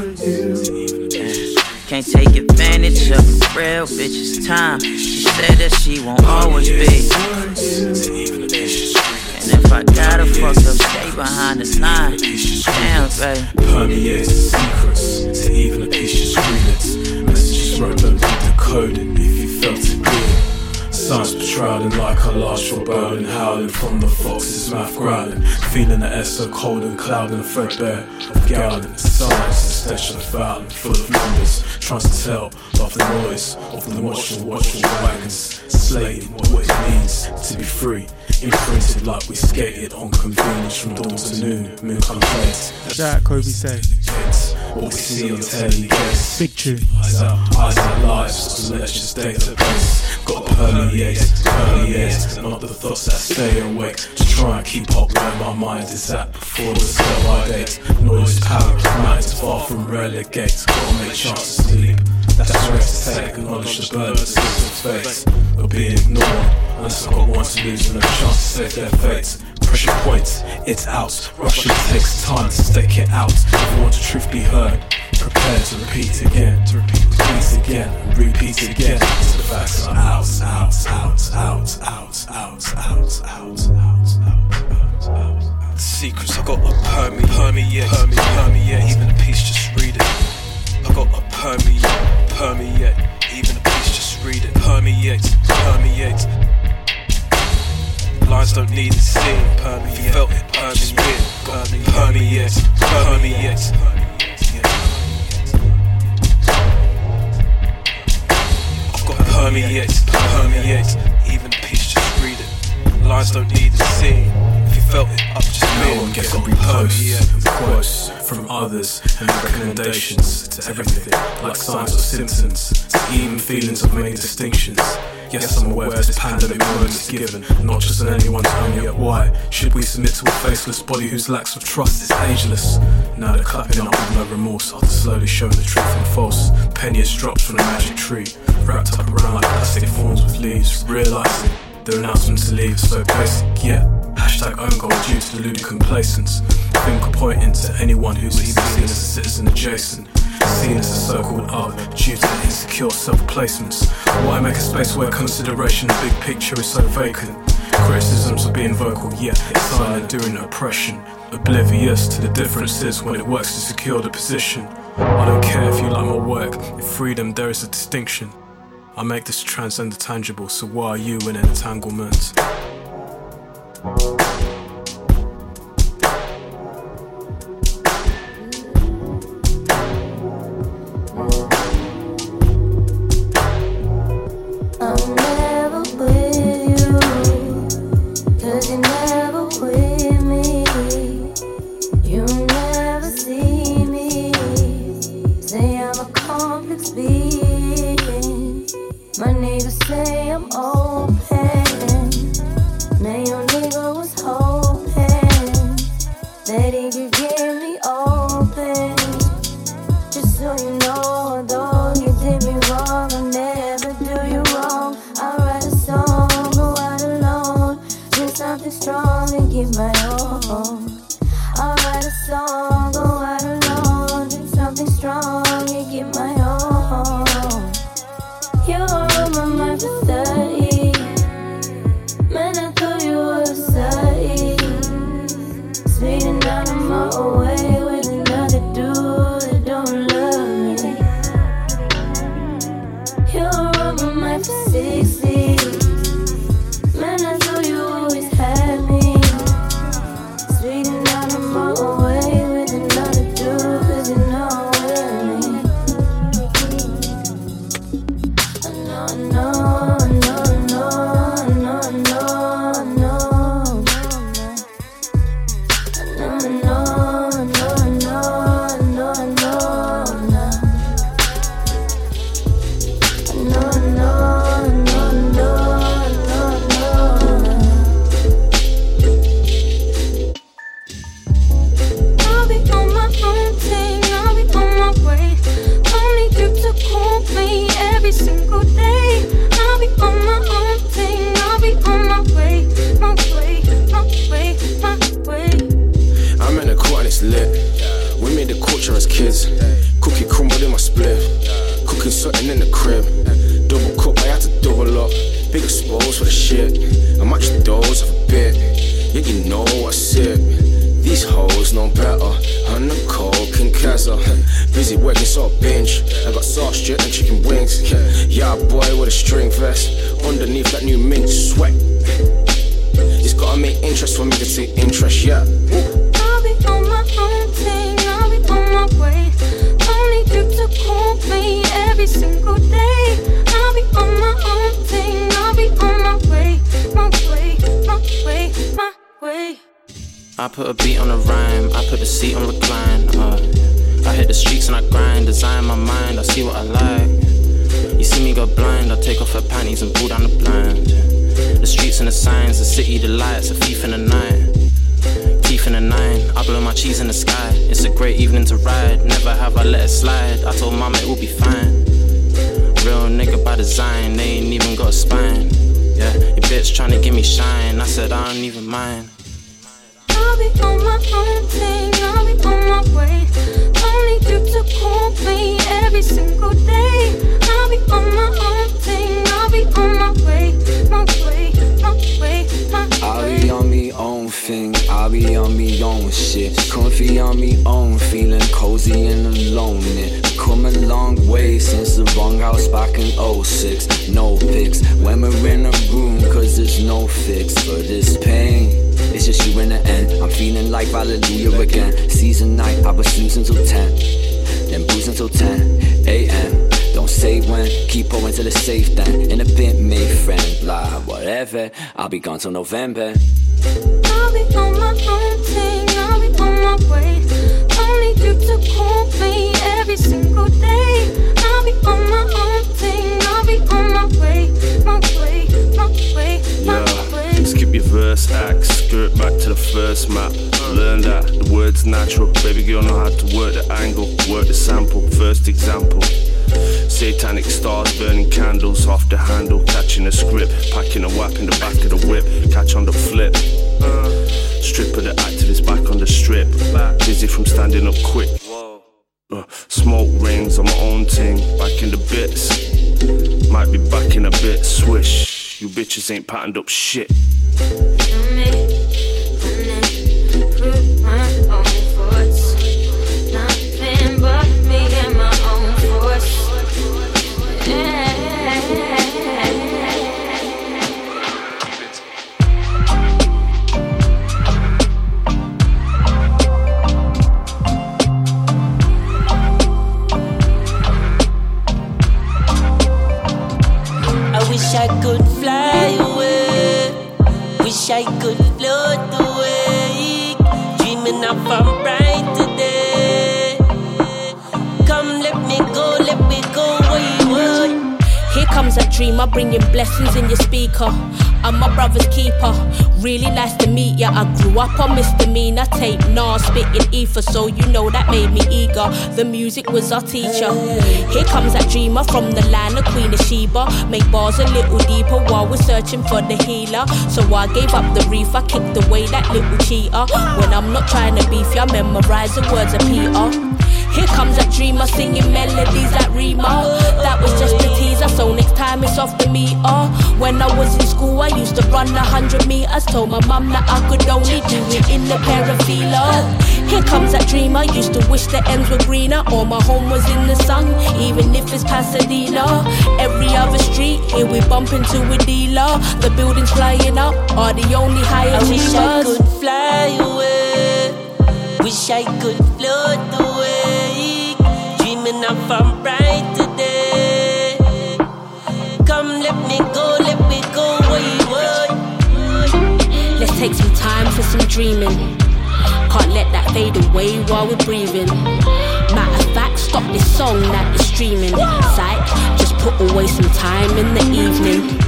Can't take advantage of a real bitch's time. She said that she won't always be. And if I gotta fuck up, stay behind the line. Damn, baby. Permeates secrets to even a piece of screenlets. Messages wrote them decoded if you felt it good. Signs patrolling like a large for burning, howling from the fox's mouth growling. Feeling the air so cold and cloud and threadbare of growling. Silence instead of fouling, full of numbers. Trying to tell of the noise of the watchful, watchful wagons. Slating what it means to be free. Imprinted like we skated on convenience from dawn to noon. Moon comes late. Shout out Kobe say. What we see on telly gets big tune. Eyes out, eyes out lives on Ledger's database. Got permeate, permeate. Not the thoughts that stay awake. To try and keep up where my mind is at before the sell by date. Noise power, minds far from relegate. Gotta make chance to sleep. That's where to take, acknowledge the burden that sits on face. Or be ignored, unless I've got one to lose and a chance to save their fates. Pressure points, it's out. Rushing takes time to stake it out. If you want the truth be heard, prepare to repeat again. To repeat, repeat again, and repeat again. So the facts are out, out, out, out, out, out, out, out, out, out. The secrets I got a permeate, permeate, permeate, permeate. Even a piece, just read it. I got a permeate, permeate. Even a piece, just read it. Permeate, permeate. Lines don't need to see. Permeate, you felt it, permeate, permeate, permeate, permeate. I've got a permeate, permeate. Even a piece, just read it. Lines don't need to see. If you felt it, up just no one gets to repost and quotes from others and recommendations to everything, like signs or symptoms, to even feelings of many distinctions. Yes, I'm aware this pandemic moment is given, not just on anyone's own, yet why should we submit to a faceless body whose lack of trust is ageless? Now they're clapping up with no remorse after slowly showing the truth and false. Pennies dropped from the magic tree, wrapped up around like plastic forms with leaves, realising their announcement to leave is so basic, yet hashtag own goal due to deluded complacence. Finger pointing to anyone who's even seen as a citizen adjacent, seen as a so-called other due to insecure self-placements. Why make a space where consideration of the big picture is so vacant? Criticisms are being vocal, yet silent during oppression, oblivious to the differences when it works to secure the position. I don't care if you like my work, in freedom there is a distinction. I make this transcend the tangible, so why are you in an entanglement? My niggas say I'm open. Man, your nigga was kids. Cookie crumbled in my split. Cooking something in the crib. Double cup, I had to double up. Big expose for the shit. I might just doze off a bit. Yeah, you know I sip. These hoes know better. On the coke and Kazza. Busy working, so I binge. I got sauce, jet and chicken wings. Yeah, boy with a string vest. Underneath that new mink sweat. It's gotta make interest for me to take interest, yeah. I'll be on my own thing, I'll be on my way. Don't need you to call me every single day. I'll be on my own thing, I'll be on my way. My way, my way, my way. I put a beat on a rhyme, I put the seat on recline. uh, I hit the streets and I grind, design my mind, I see what I like. You see me go blind, I take off her panties and pull down the blind. The streets and the signs, the city, the lights, a thief in the night. Teeth in the nine, I blow my cheese in the sky. It's a great evening to ride, never have I let it slide. I told mama it will be fine. Real nigga by design, they ain't even got a spine. Yeah, your bitch tryna give me shine, I said I don't even mind. I'll be on my own thing, I'll be on my way. Don't need you to call me every single day. I'll be on my own thing, I'll be on my way. My way, my way, my way. I'll be on me own thing, I'll be on me own shit. Comfy on me own, feeling cozy and alone. It come a long way since the wrong house back in oh six. No pics when we're in a room, cause there's no fix for this pain. It's just you in the end. I'm feeling like hallelujah again. Season night, I was snooze until ten. Then booze until ten a.m. Don't say when, keep going till it's safe then. In a bit, make friend, blah, whatever. I'll be gone till November. I'll be on my own thing, I'll be on my way. Don't need you to call me every single day. I'll be on my own thing, I'll be on my way. My way, my way, my yeah. way. Skip your verse, act, skirt back to the first map. Learn that the word's natural. Baby girl know how to work the angle, work the sample, first example. Satanic stars burning candles off the handle, catching a script, packing a whap in the back of the whip, catch on the flip. Strip of the activist back on the strip, dizzy from standing up quick. Uh, smoke rings on my own ting, back in the bits. Might be back in a bit, swish. You bitches ain't patterned up shit. Nothing but me and my own force. Yeah. I wish I could fly away. Wish I could float away. Dreaming of a bright today. Come, let me go, let me go away. Here comes a dreamer, bringing blessings in your speaker. I'm my brother's keeper. Really nice to meet ya. I grew up on misdemeanor tape, nah, spitting ether, so you know that made me eager. The music was our teacher. Here comes that dreamer from the land of Queen of Sheba. Make bars a little deeper while we're searching for the healer. So I gave up the reef, I kicked away that little cheater. When I'm not trying to beef ya, memorize the words of Peter. Here comes that dreamer singing melodies like Rima. That was just a teaser, so next time it's off the meter. When I was in school, I used to run a hundred meters. Told my mum that I could only do it in the pair of feelers. Here comes that dreamer, used to wish the ends were greener, or my home was in the sun, even if it's Pasadena. Every other street, here we bump into a dealer. The buildings flying up are the only high achievers. I wish I could fly away. Wish I could float away. Dreaming of a bright today. Come, let me go, let me go away. Let's take some time for some dreaming. Can't let that fade away while we're breathing. Matter of fact, stop this song that is streaming. Psych, just put away some time in the evening.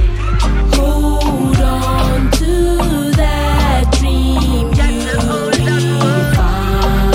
Hold on to that dream. You'll be fine,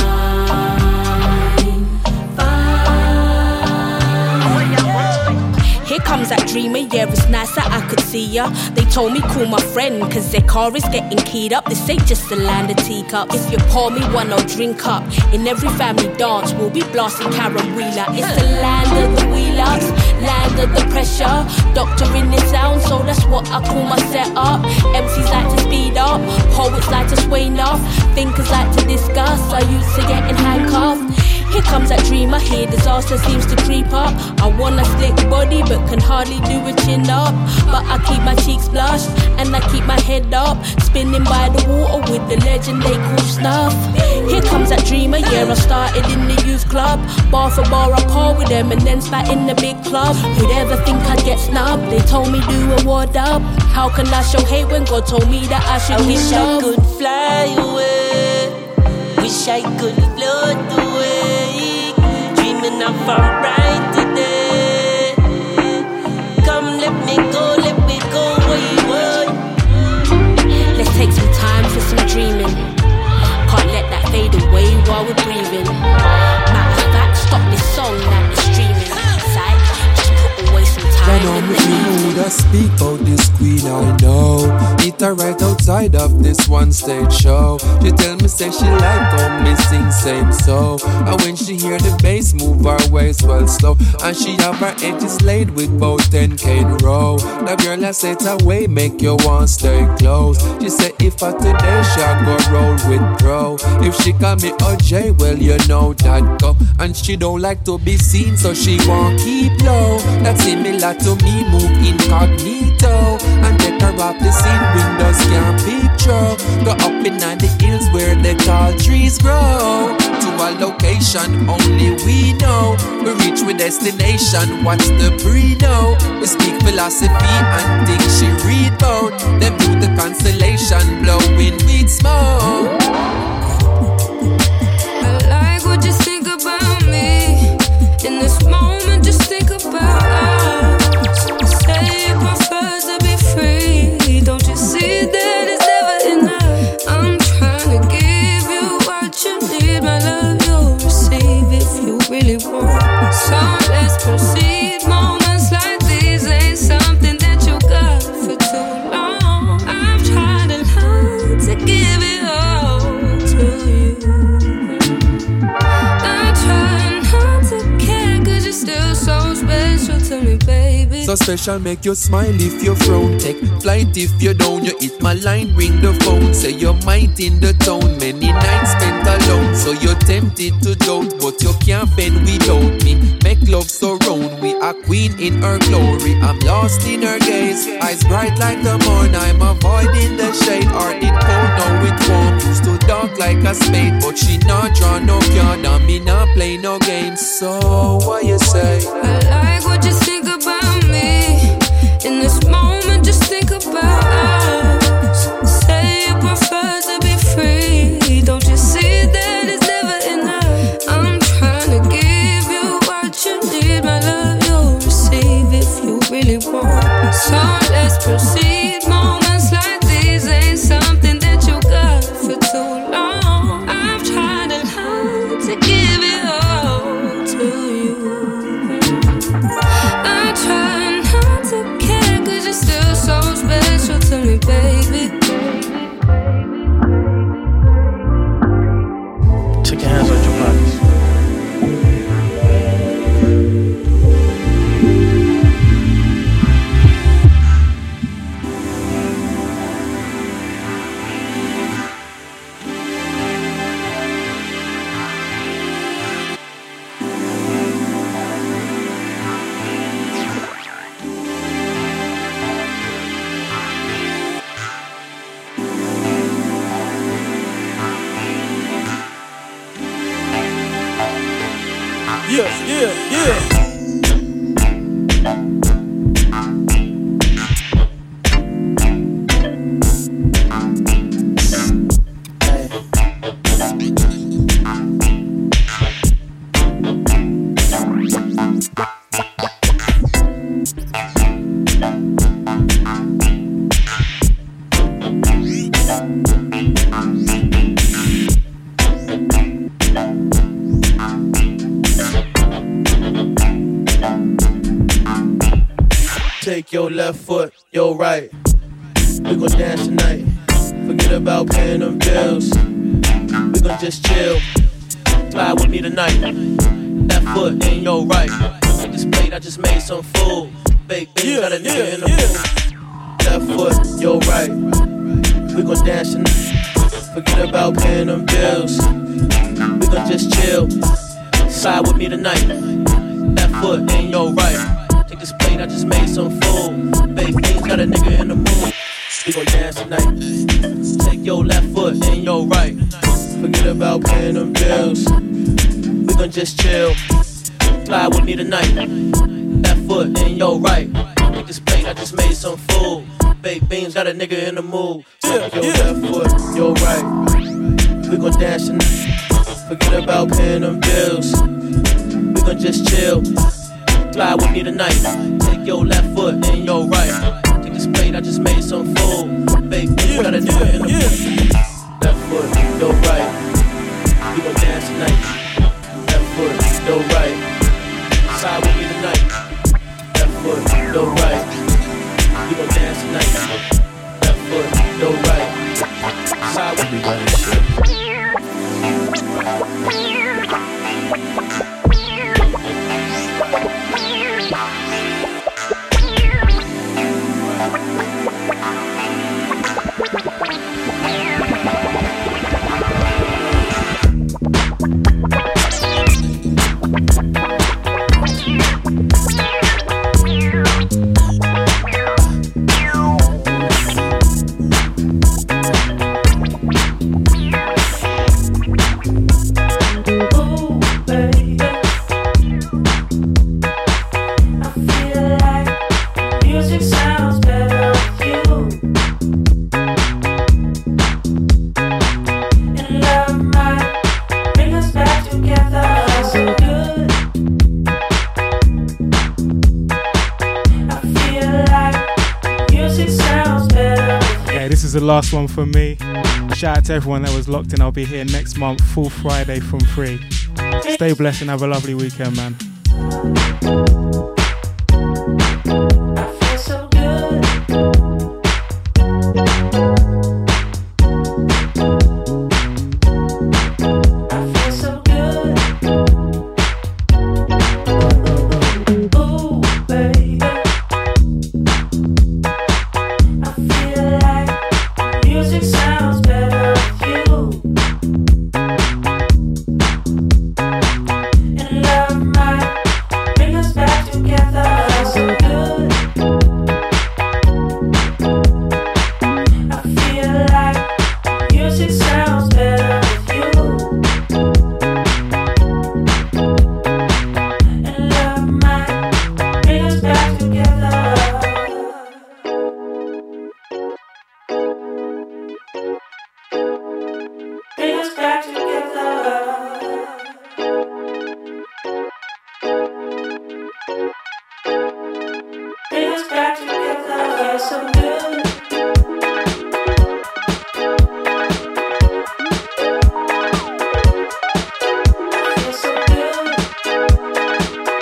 fine. Here comes that dream. dreamer, yeah, it's nice that I could see ya. They told me call my friend, cause their car is getting keyed up. This ain't just a land of teacups. If you pour me one, I'll drink up. In every family dance, we'll be blasting Karen Wheeler. It's the land of the wheel-ups, land of the pressure. Doctor in this sound, so that's what I call my setup. M Cs like to speed up, poets like to sway enough, thinkers like to discuss. I used to getting handcuffed. Here comes that dreamer, here disaster seems to creep up. I want a slick body but can hardly do a chin up. But I keep my cheeks blushed and I keep my head up, spinning by the water with the legend they call Snuff. Here comes that dreamer, yeah, I started in the youth club. Bar for bar I par with them and then spat in the big club. Who'd ever think I'd get snubbed? They told me do a ward up. How can I show hate when God told me that I should I give wish love? I could fly away, wish I could float away, dreaming of a bright today. Come let me go, let me go wayward. Let's take some time for some dreaming. Can't let that fade away while we're breathing. Matter of fact, stop this song that is streaming. Side, just put away some time. I know me feel mood I speak about this queen I know. Meet her right outside of this one stage show. She tell me say she like how me sing same so. And when she hear the bass move her waist well slow, and she have her edges laid with both ten K in row. The girl I say it away make you want stay close. She say if I today she go roll with bro. If she call me O J, well you know that go. And she don't like to be seen so she won't keep low. That's similar to me move incognito and take her off the scene, windows can't picture. Go up in the hills where the tall trees grow, to a location only we know. We reach with destination, what's the pre-know? We speak philosophy and things she read about. Them do the constellation blowing weed smoke. I like what you think about me. In this moment, just think about us. Say you prefer to be free. Don't you see that it's never enough? I'm trying to give you what you need. My love you'll receive if you really want. So let's proceed. Moments like these ain't something that you got for too long. I'm trying to learn to give it all to you. I'm trying not to care, cause you're still so special to me, baby. So special make you smile if you frown. Take flight if you down. You hit my line, ring the phone. Say you're might in the town. Many nights spent alone. So you're tempted to doubt, but you can't bend without me. Make love surround. We are queen in her glory. I'm lost in her gaze. Eyes bright like the morn. I'm avoiding the shade. Heart it cold, now it warm. Used to dark like a spade, but she not draw no card. And me not play no games. So what you say? I like what you think about me. In this moment, just think about us. Say you prefer to be free. Don't you see that it's never enough? I'm trying to give you what you need. My love you'll receive if you really want. So let's proceed. Moments like these ain't something that you got for too long. I'm trying to learn to give it all to you. I'm trying not to care, cause you're still so special to me, baby. Take your hands out your pockets. Yeah, yeah, yeah. Take your left foot, your right. We gon' dance tonight. Forget about paying them bills. We gon' just chill. Fly with me tonight. Left foot in your right. Take this plate, I just made some food. Baked beans, got a nigga yeah, in the mood. Left foot, your right. We gon' dance tonight. Forget about paying them bills. We gon' just chill. Side with me tonight. Left foot in your right. Take this plate, I just made some food. Baked beans, got a nigga in the mood. We gon' dance tonight. Take your left foot in your right. Forget about paying them bills. We gon' just chill. Fly with me tonight. Left foot in your right. Take this plate, I just made some food. Baked beans, got a nigga in the mood. Take your left foot, your right. We gon' dance tonight. Forget about paying them bills. We gon' just chill. Fly with me tonight. Take your left foot in your right. Take this plate, I just made some food. Baked beans, got a nigga in the mood. Left foot, your right. We gon' dance tonight. Left foot, your right. Side with me tonight. Left foot, your right. We gon' dance tonight. Left foot, your right. Side with me tonight. The last one from me. Shout out to everyone that was locked in. I'll be here next month, full Friday from three. Stay blessed and have a lovely weekend, man.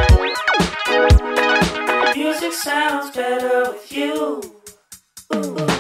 Sounds better with you. Ooh.